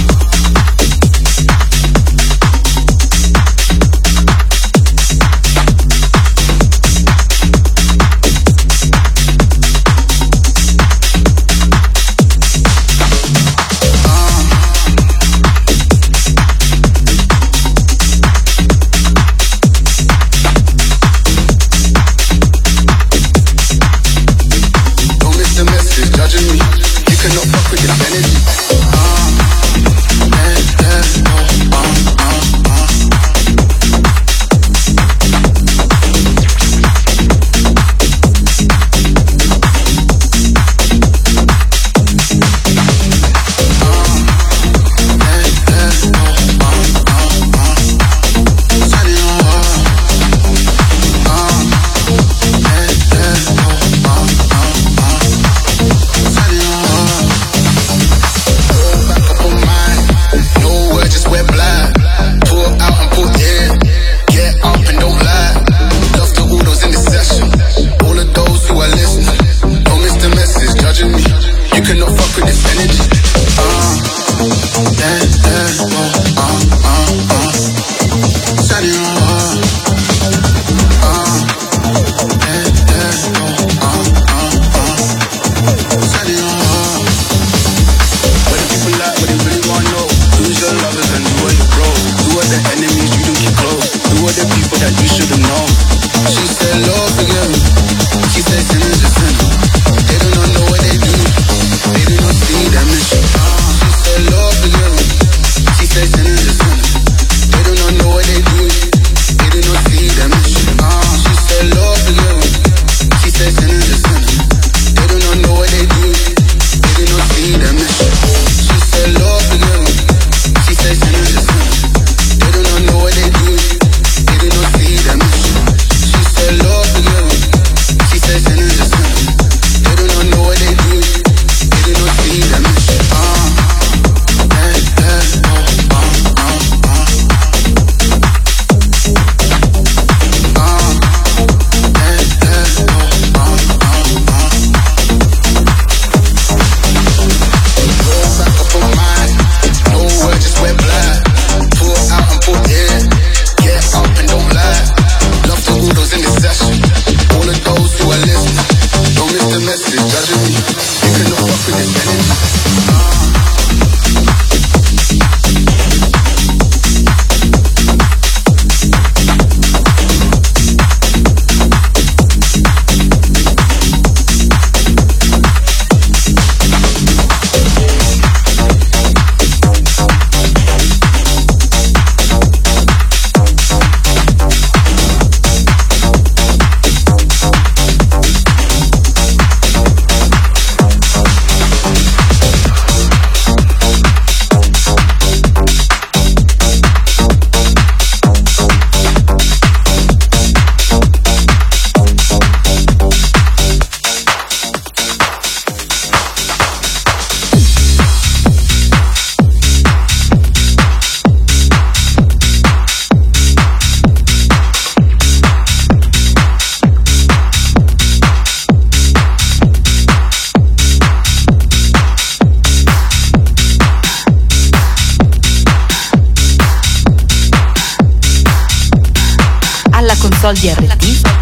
Console di R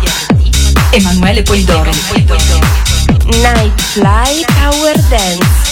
T Emanuele Polidoro. Nightfly Power Dance.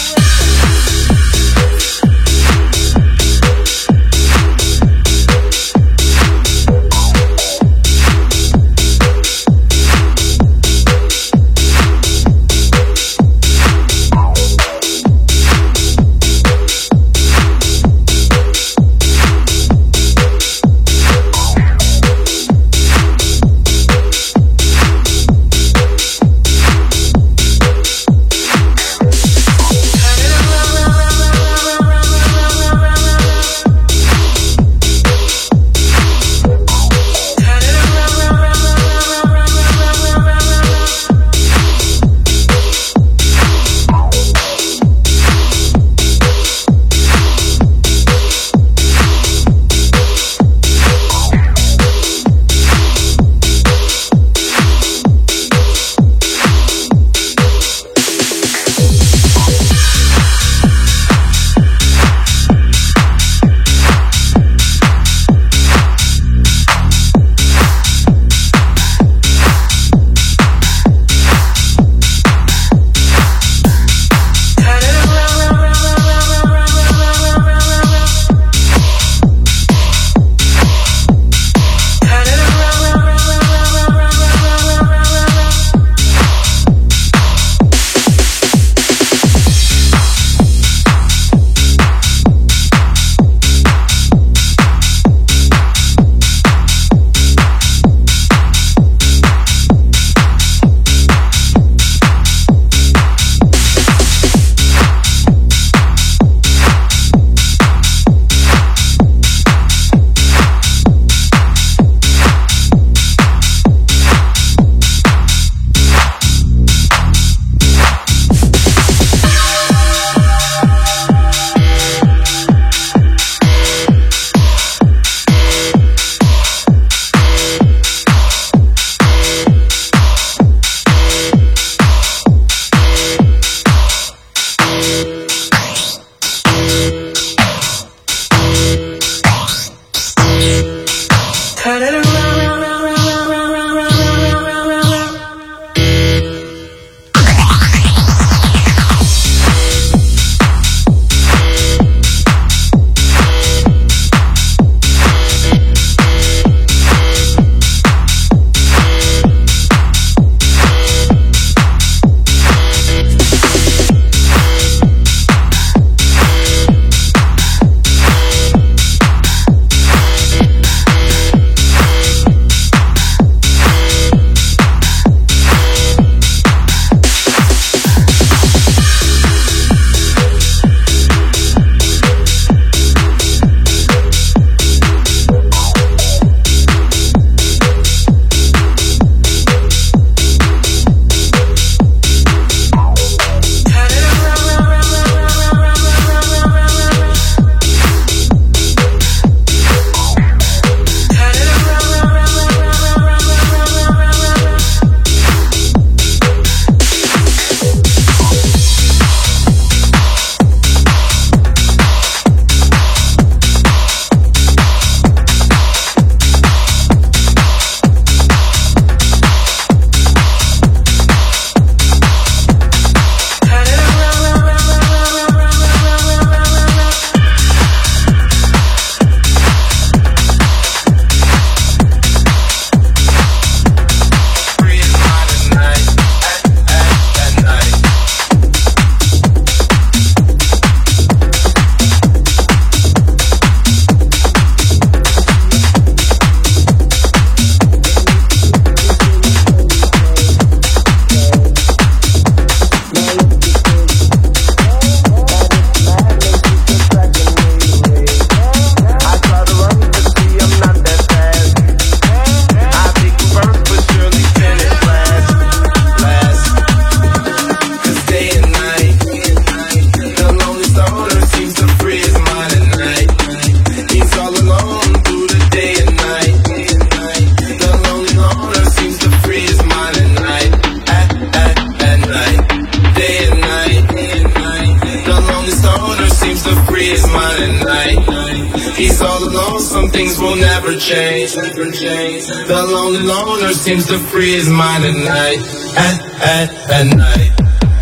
things will never change. The lonely loner seems to free his mind at night, at, at, at night.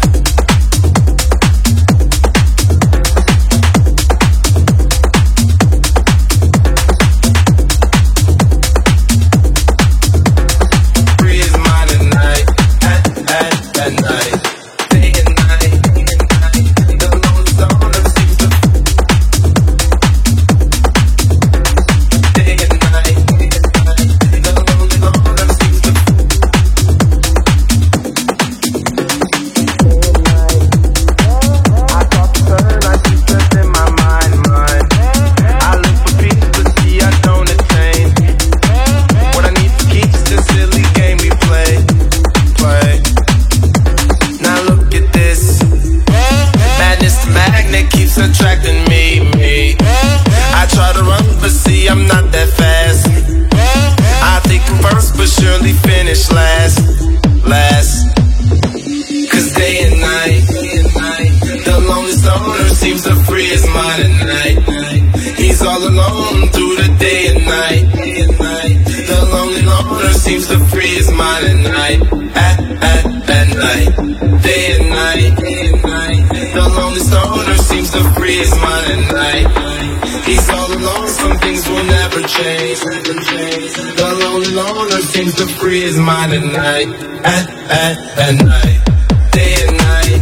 Seems to free his mind at night, at, at, at night, day and night.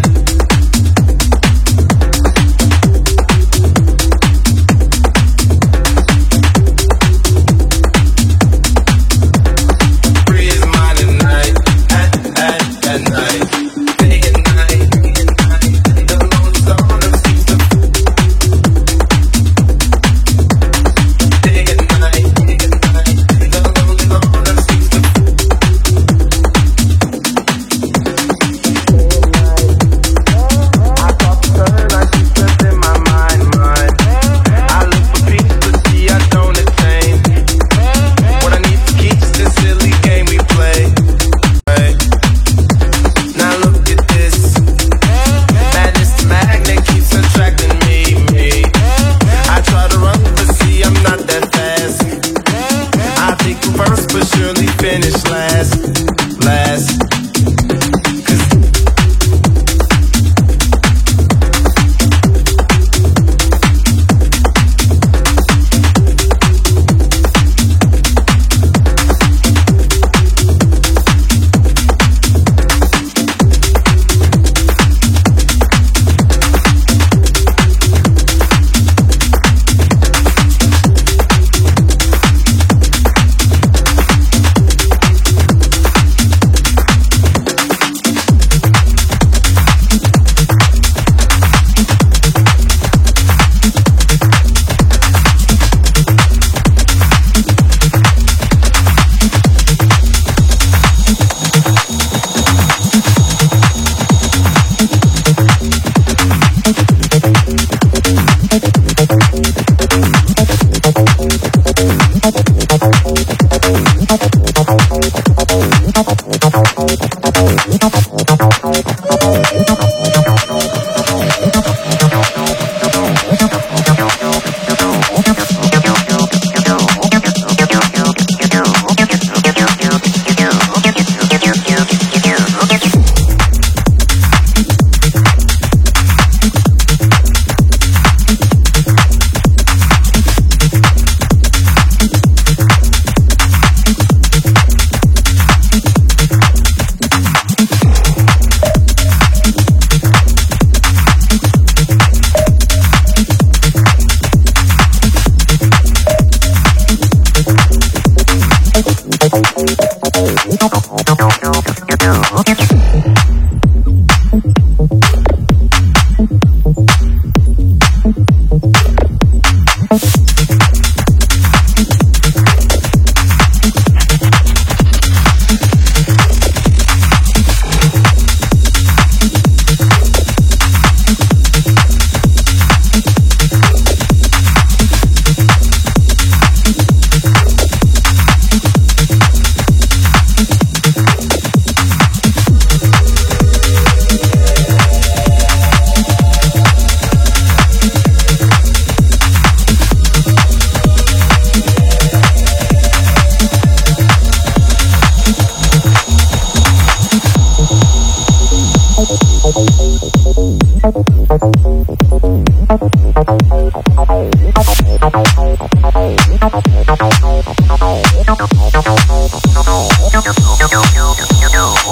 Free his mind at night, at, at, at night, day and night. The lonely loner seems to day and night, the lonely loner seems to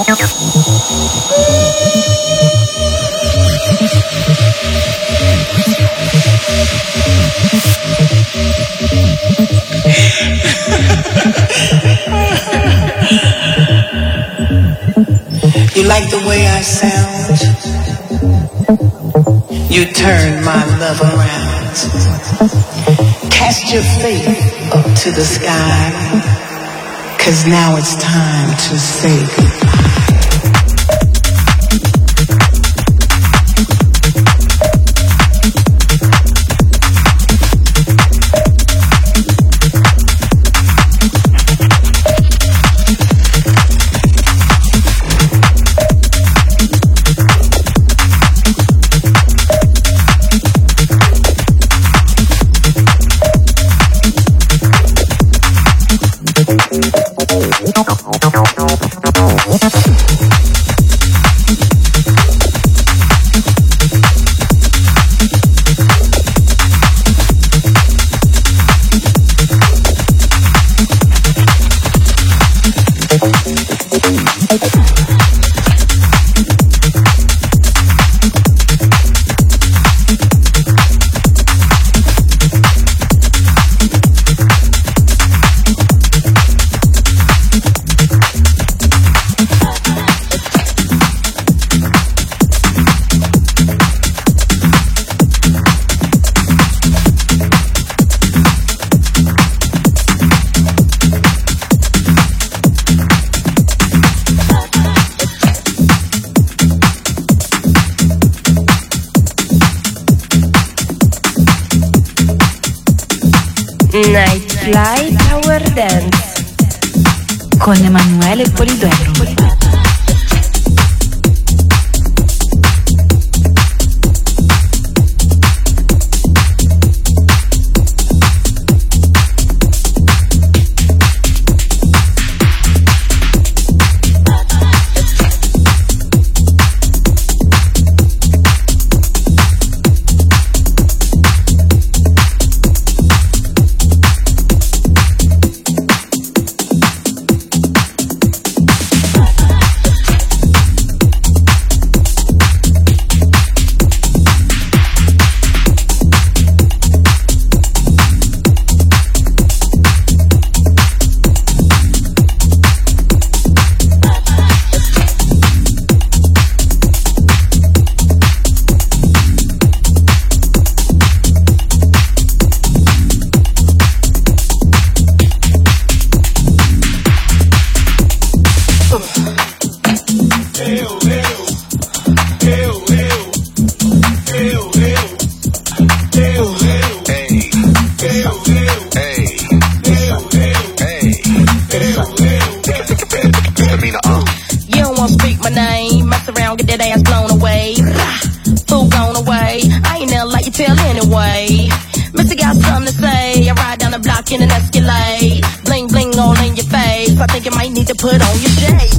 You like the way I sound? You turn my love around. Cast your faith up to the sky, 'cause now it's time to say goodbye. Nightfly Power Dance con Emanuele Polidoro. Put on your shade.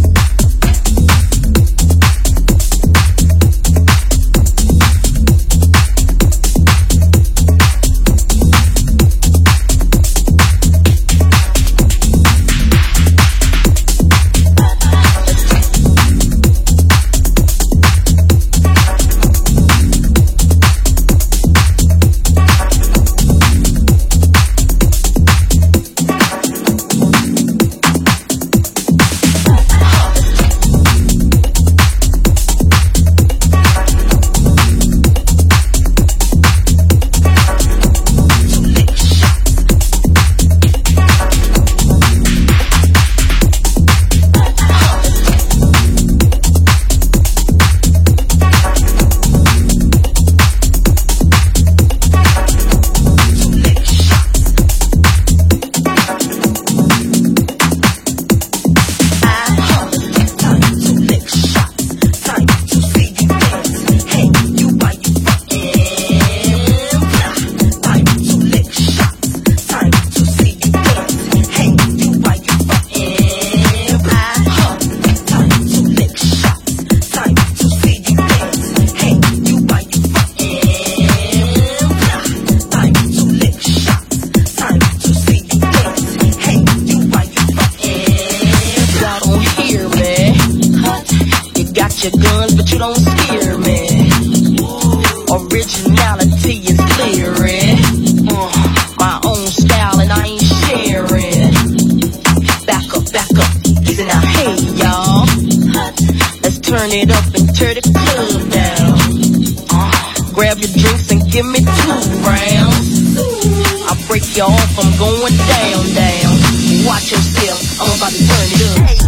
your guns, but you don't scare me. Originality is clearing. Uh, my own style and I ain't sharing. Back up, back up, easy now, hey y'all. Let's turn it up and tear the club down. Uh, grab your drinks and give me two rounds. I'll break you off, I'm going down, down. Watch yourself, I'm about to turn it up. Hey.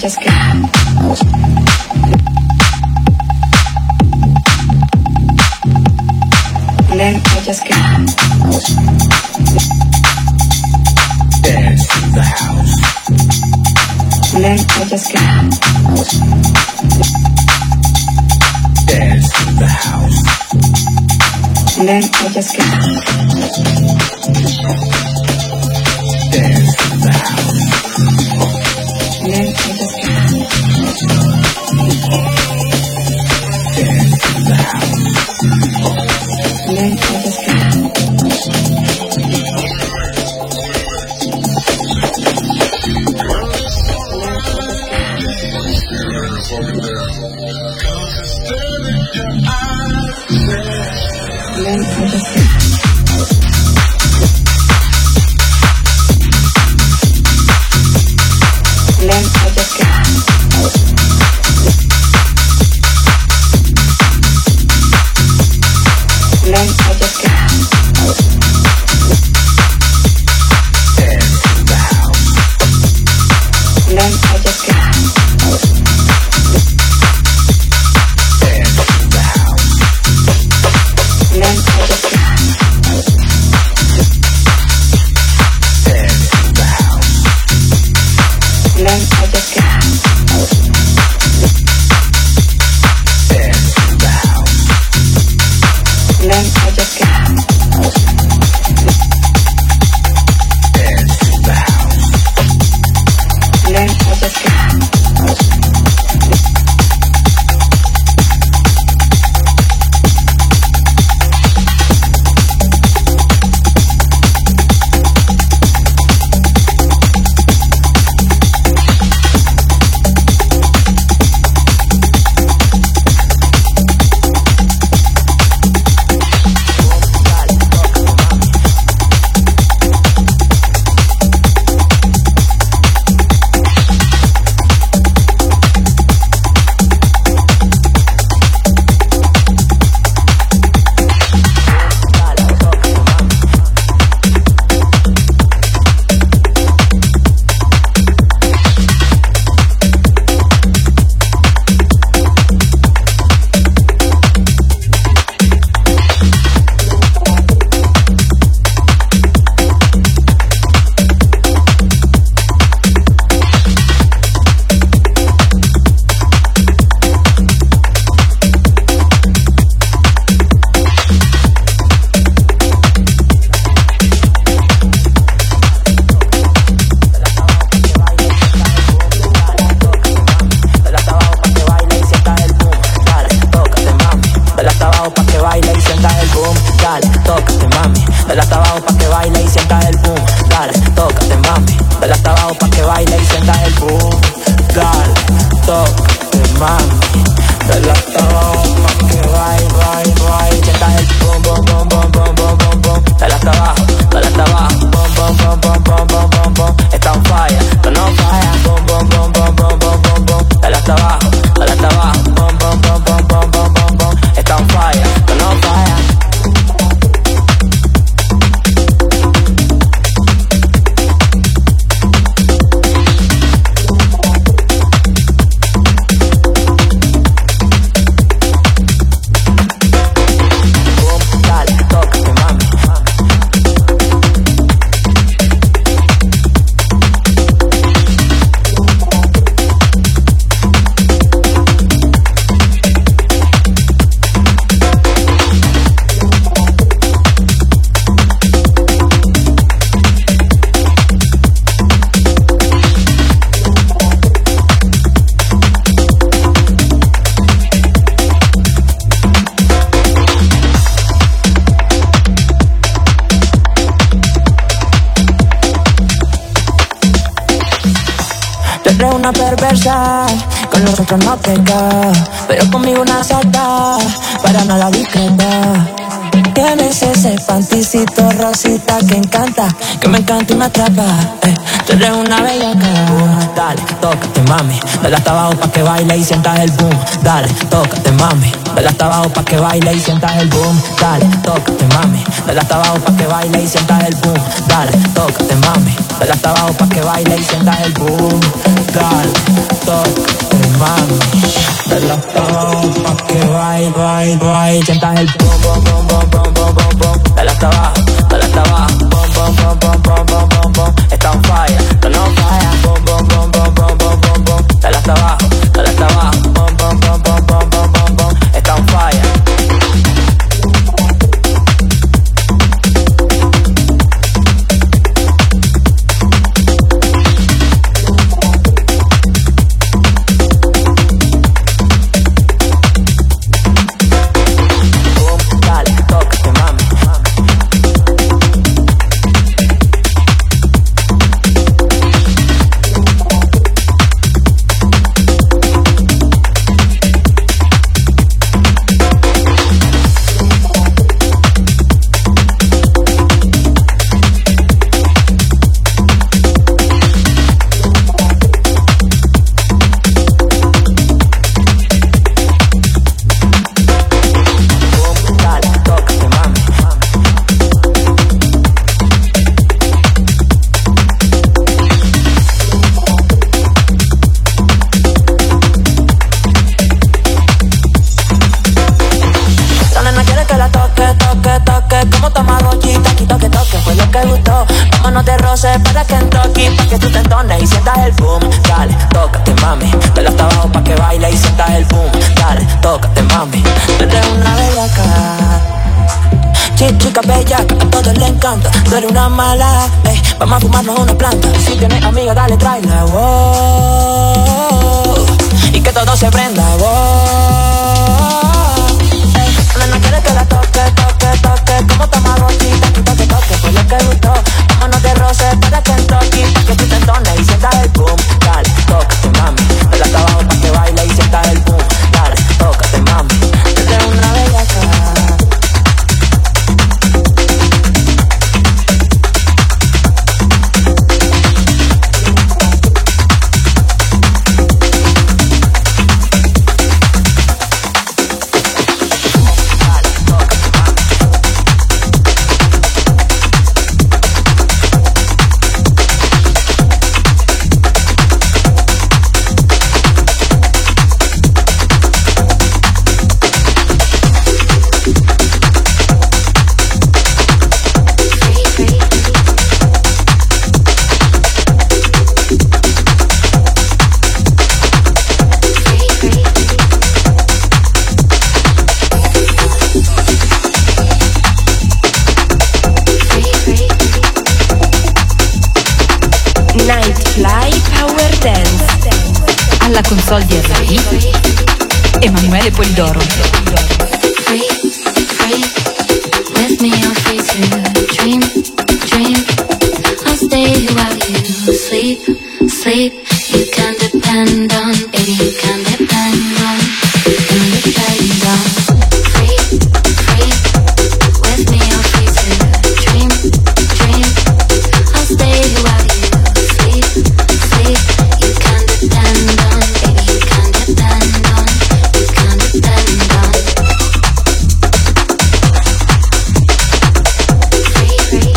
just get. Then I just get. Dance in the house. Then I just get. Dance in the house. Then I just get. Dance in the house. Then I just get. Dance in the house. Then I just get. Then I just get. Then I just get. Then I just get. Dance in the house. Then I just get. Dance in the house. Then I just get. Dance in the house. Then I just get. Dance in the house. Then I just get. Dance in the house. Then I just get. Eres una perversa, con los otros no pega, pero conmigo una sata, para nada discreta. Tienes ese panticito rosita que encanta, que me encanta y me atrapa. Eh, tú eres una bellaca. Dale, tócate mami, dale hasta abajo pa' que baile y sientas el boom. Dale, tócate mami, dale hasta abajo pa' que baile y sientas el boom. Dale, tócate mami, dale hasta abajo pa' que baile y sientas el boom. Dale, tócate mami, dale hasta abajo pa' que baile y sientas el boom. Dale. toques, mami. De la abajo pa' que baile, baile, baile. Sientas el bom, bom, bom, bom, bom, bom, bom, bom. Dale hasta abajo, dale hasta abajo. Bom, bom, bom, bom, bom, bom, bom, bom. Está on fire, no no fire. Bom, bom, bom, bom, bom, bom, bom, bom. Dale hasta abajo, dale hasta abajo. Bom, bom, bom, bom, bom, bom, bom, bom. Está on fire. Para Kentucky, pa' que tú te entones y sientas el boom. Dale, tócate mami, dale hasta abajo pa' que baile y sientas el boom. Dale, tócate mami, tú eres una bellaca. Ch chica bellaca, a todos le encanta. Tú eres una mala, ey, vamos a fumarnos una planta. Si tienes amiga, dale, tráela, wow. Y que todo se prenda, wow. Ey, nena quiere que la toque, toque, toque. Como Tamagotchi, toque, toque, toque. Fue lo que gustó. Vámonos de roce para Kentucky, pa' que tú te entones y sientas el boom. Dale, tócate mami, dale hasta abajo pa' que baile y sientas el boom. Dale, tócate mami, tú eres una bellaca. Alla console di R B, Emanuele Polidoro. Free, free, with me you're free to dream, dream. I'll stay while you sleep, sleep. You can depend on, baby, you can depend on, you can depend on. Free, free, with me you're free to dream, dream. I'll stay while you sleep, sleep. You can depend on, baby, you can depend on, you can depend on. Free, free.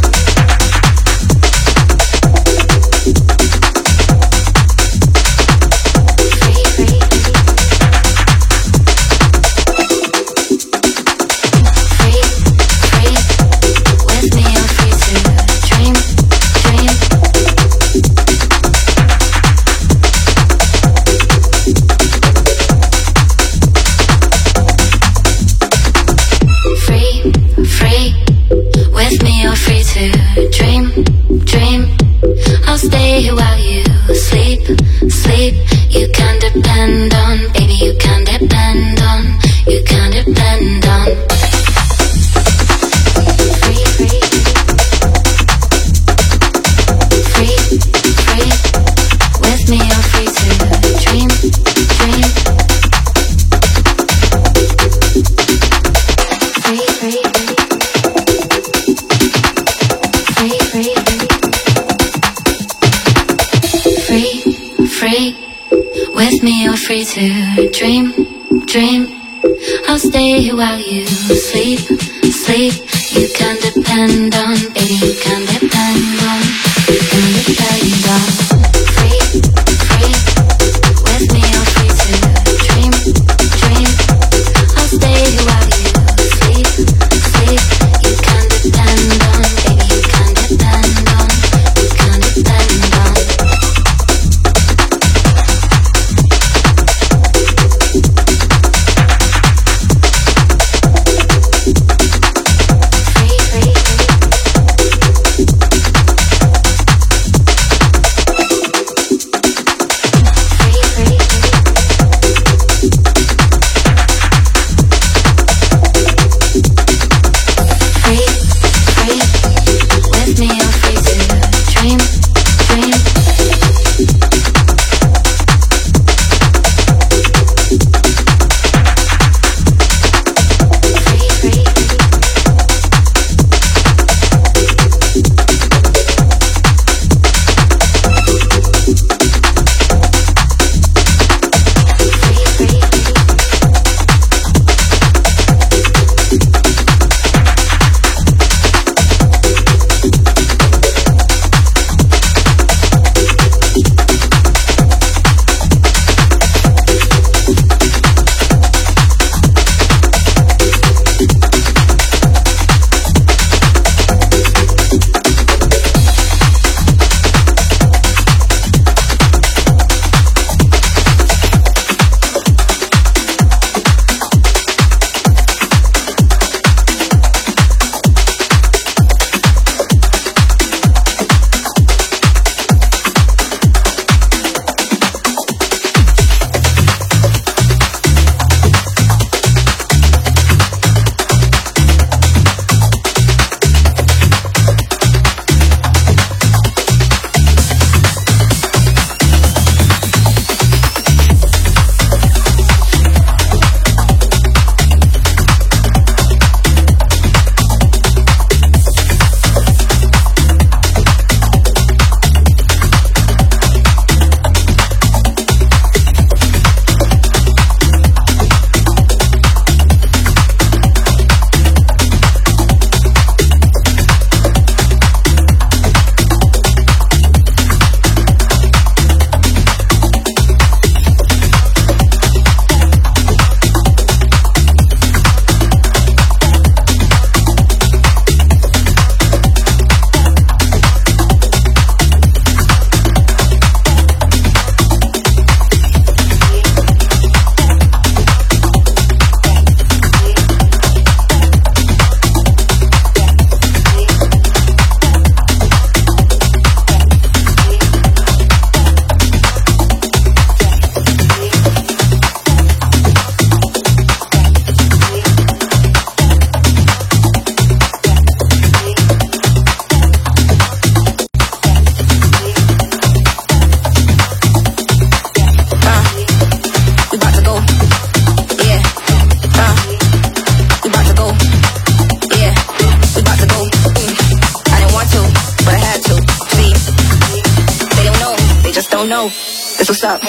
free to dream, dream. I'll stay here while you sleep, sleep. You can depend on, baby, you can depend on, you can depend on. Free, free, don't know. That's what's up.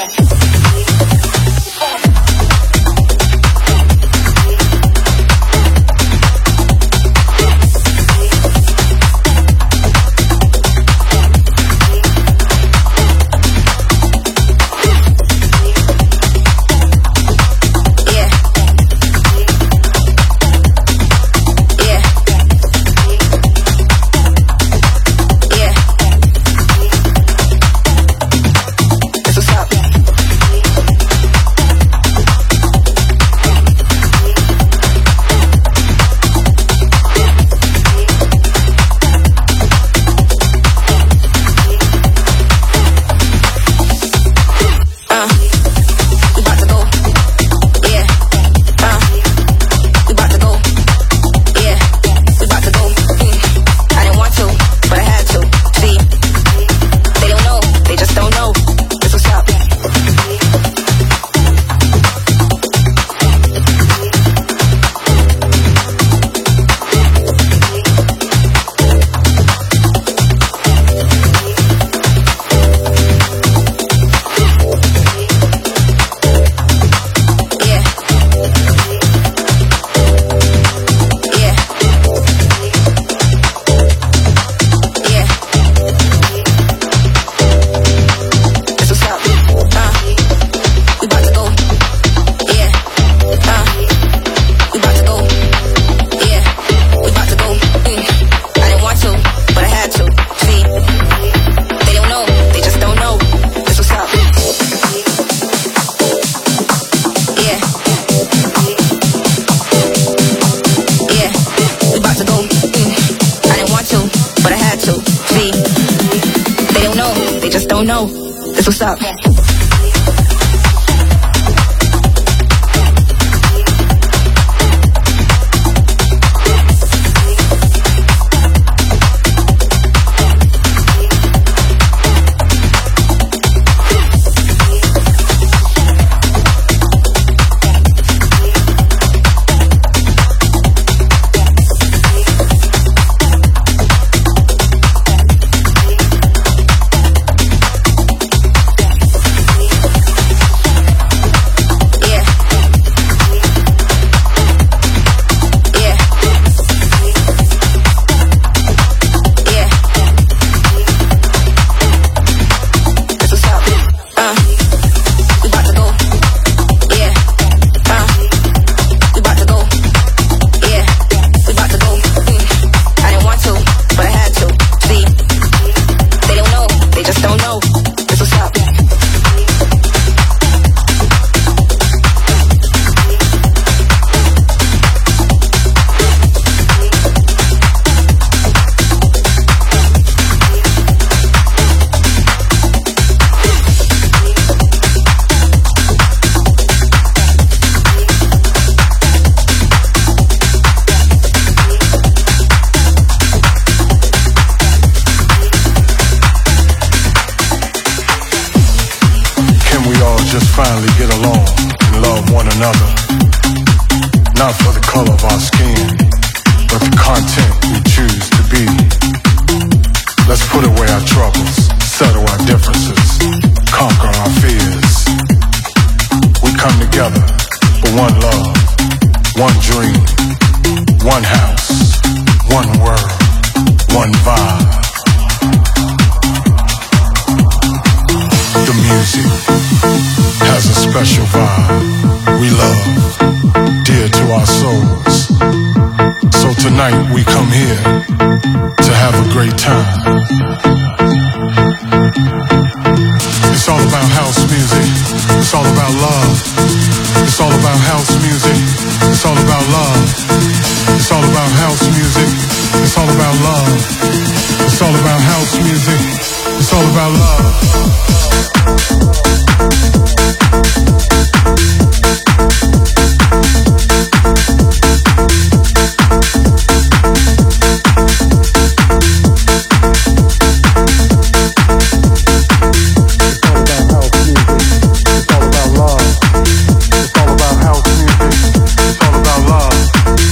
Know. That's what's up.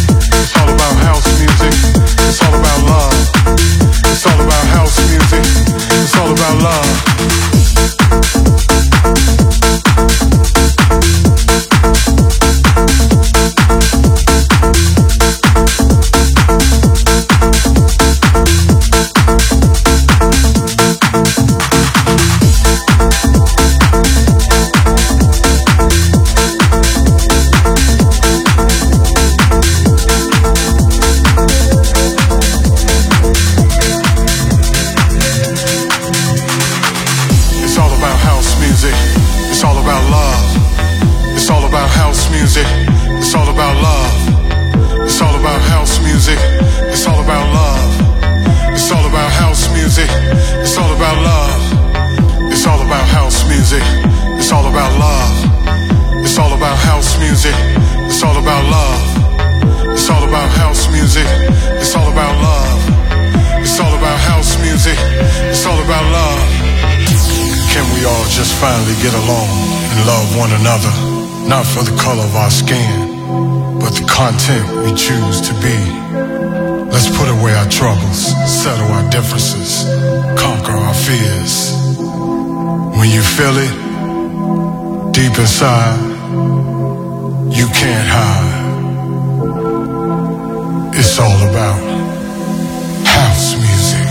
It's all about house music. music. It's all about love. It's all about house music. It's all about love. It's all about house music. It's all about love. It's all about house music. It's all about love. It's all about house music. It's all about love. It's all about house music. It's all about love. It's all about house music. It's all about love. It's all about house music. It's all about love. Can we all just finally get along and love one another? Not for the color of our skin, but the content we choose to be. Let's put away our troubles, settle our differences, conquer our fears. When you feel it, deep inside, you can't hide. It's all about house music.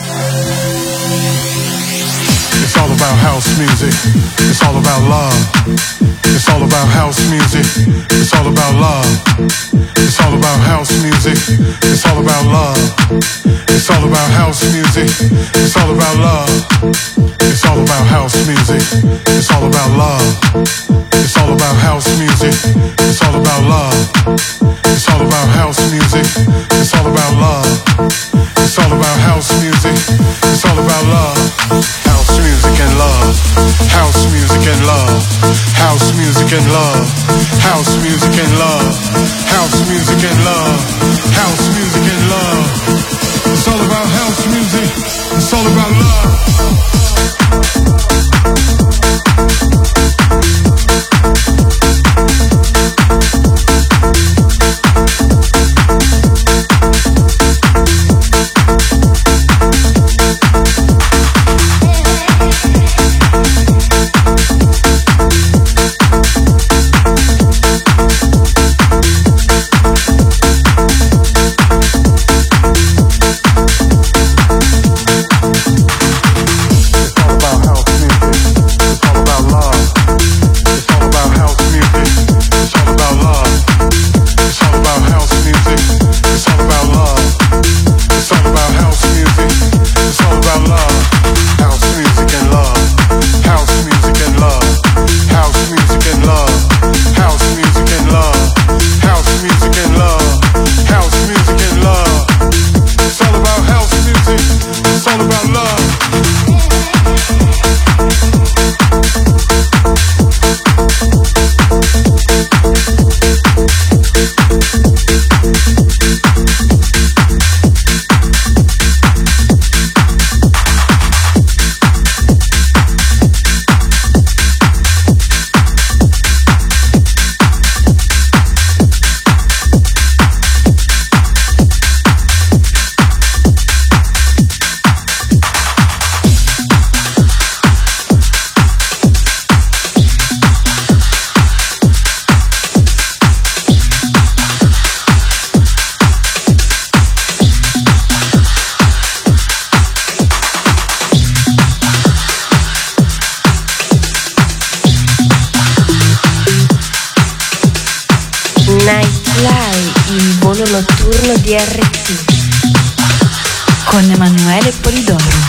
It's all about house music. It's all about love. It's all about house music. It's all about love. It's all about house music. It's all about love. It's all about house music. It's all about love. It's all about house music. It's all about love. It's all about house music. It's all about love. It's all about house music. It's all about love. It's all about house music. It's all about love. House music and love. House music and love. House music and love. House music and love. House music and love. House music and love. It's all about house music. It's all about love. Il volo notturno di R T con Emanuele Polidoro.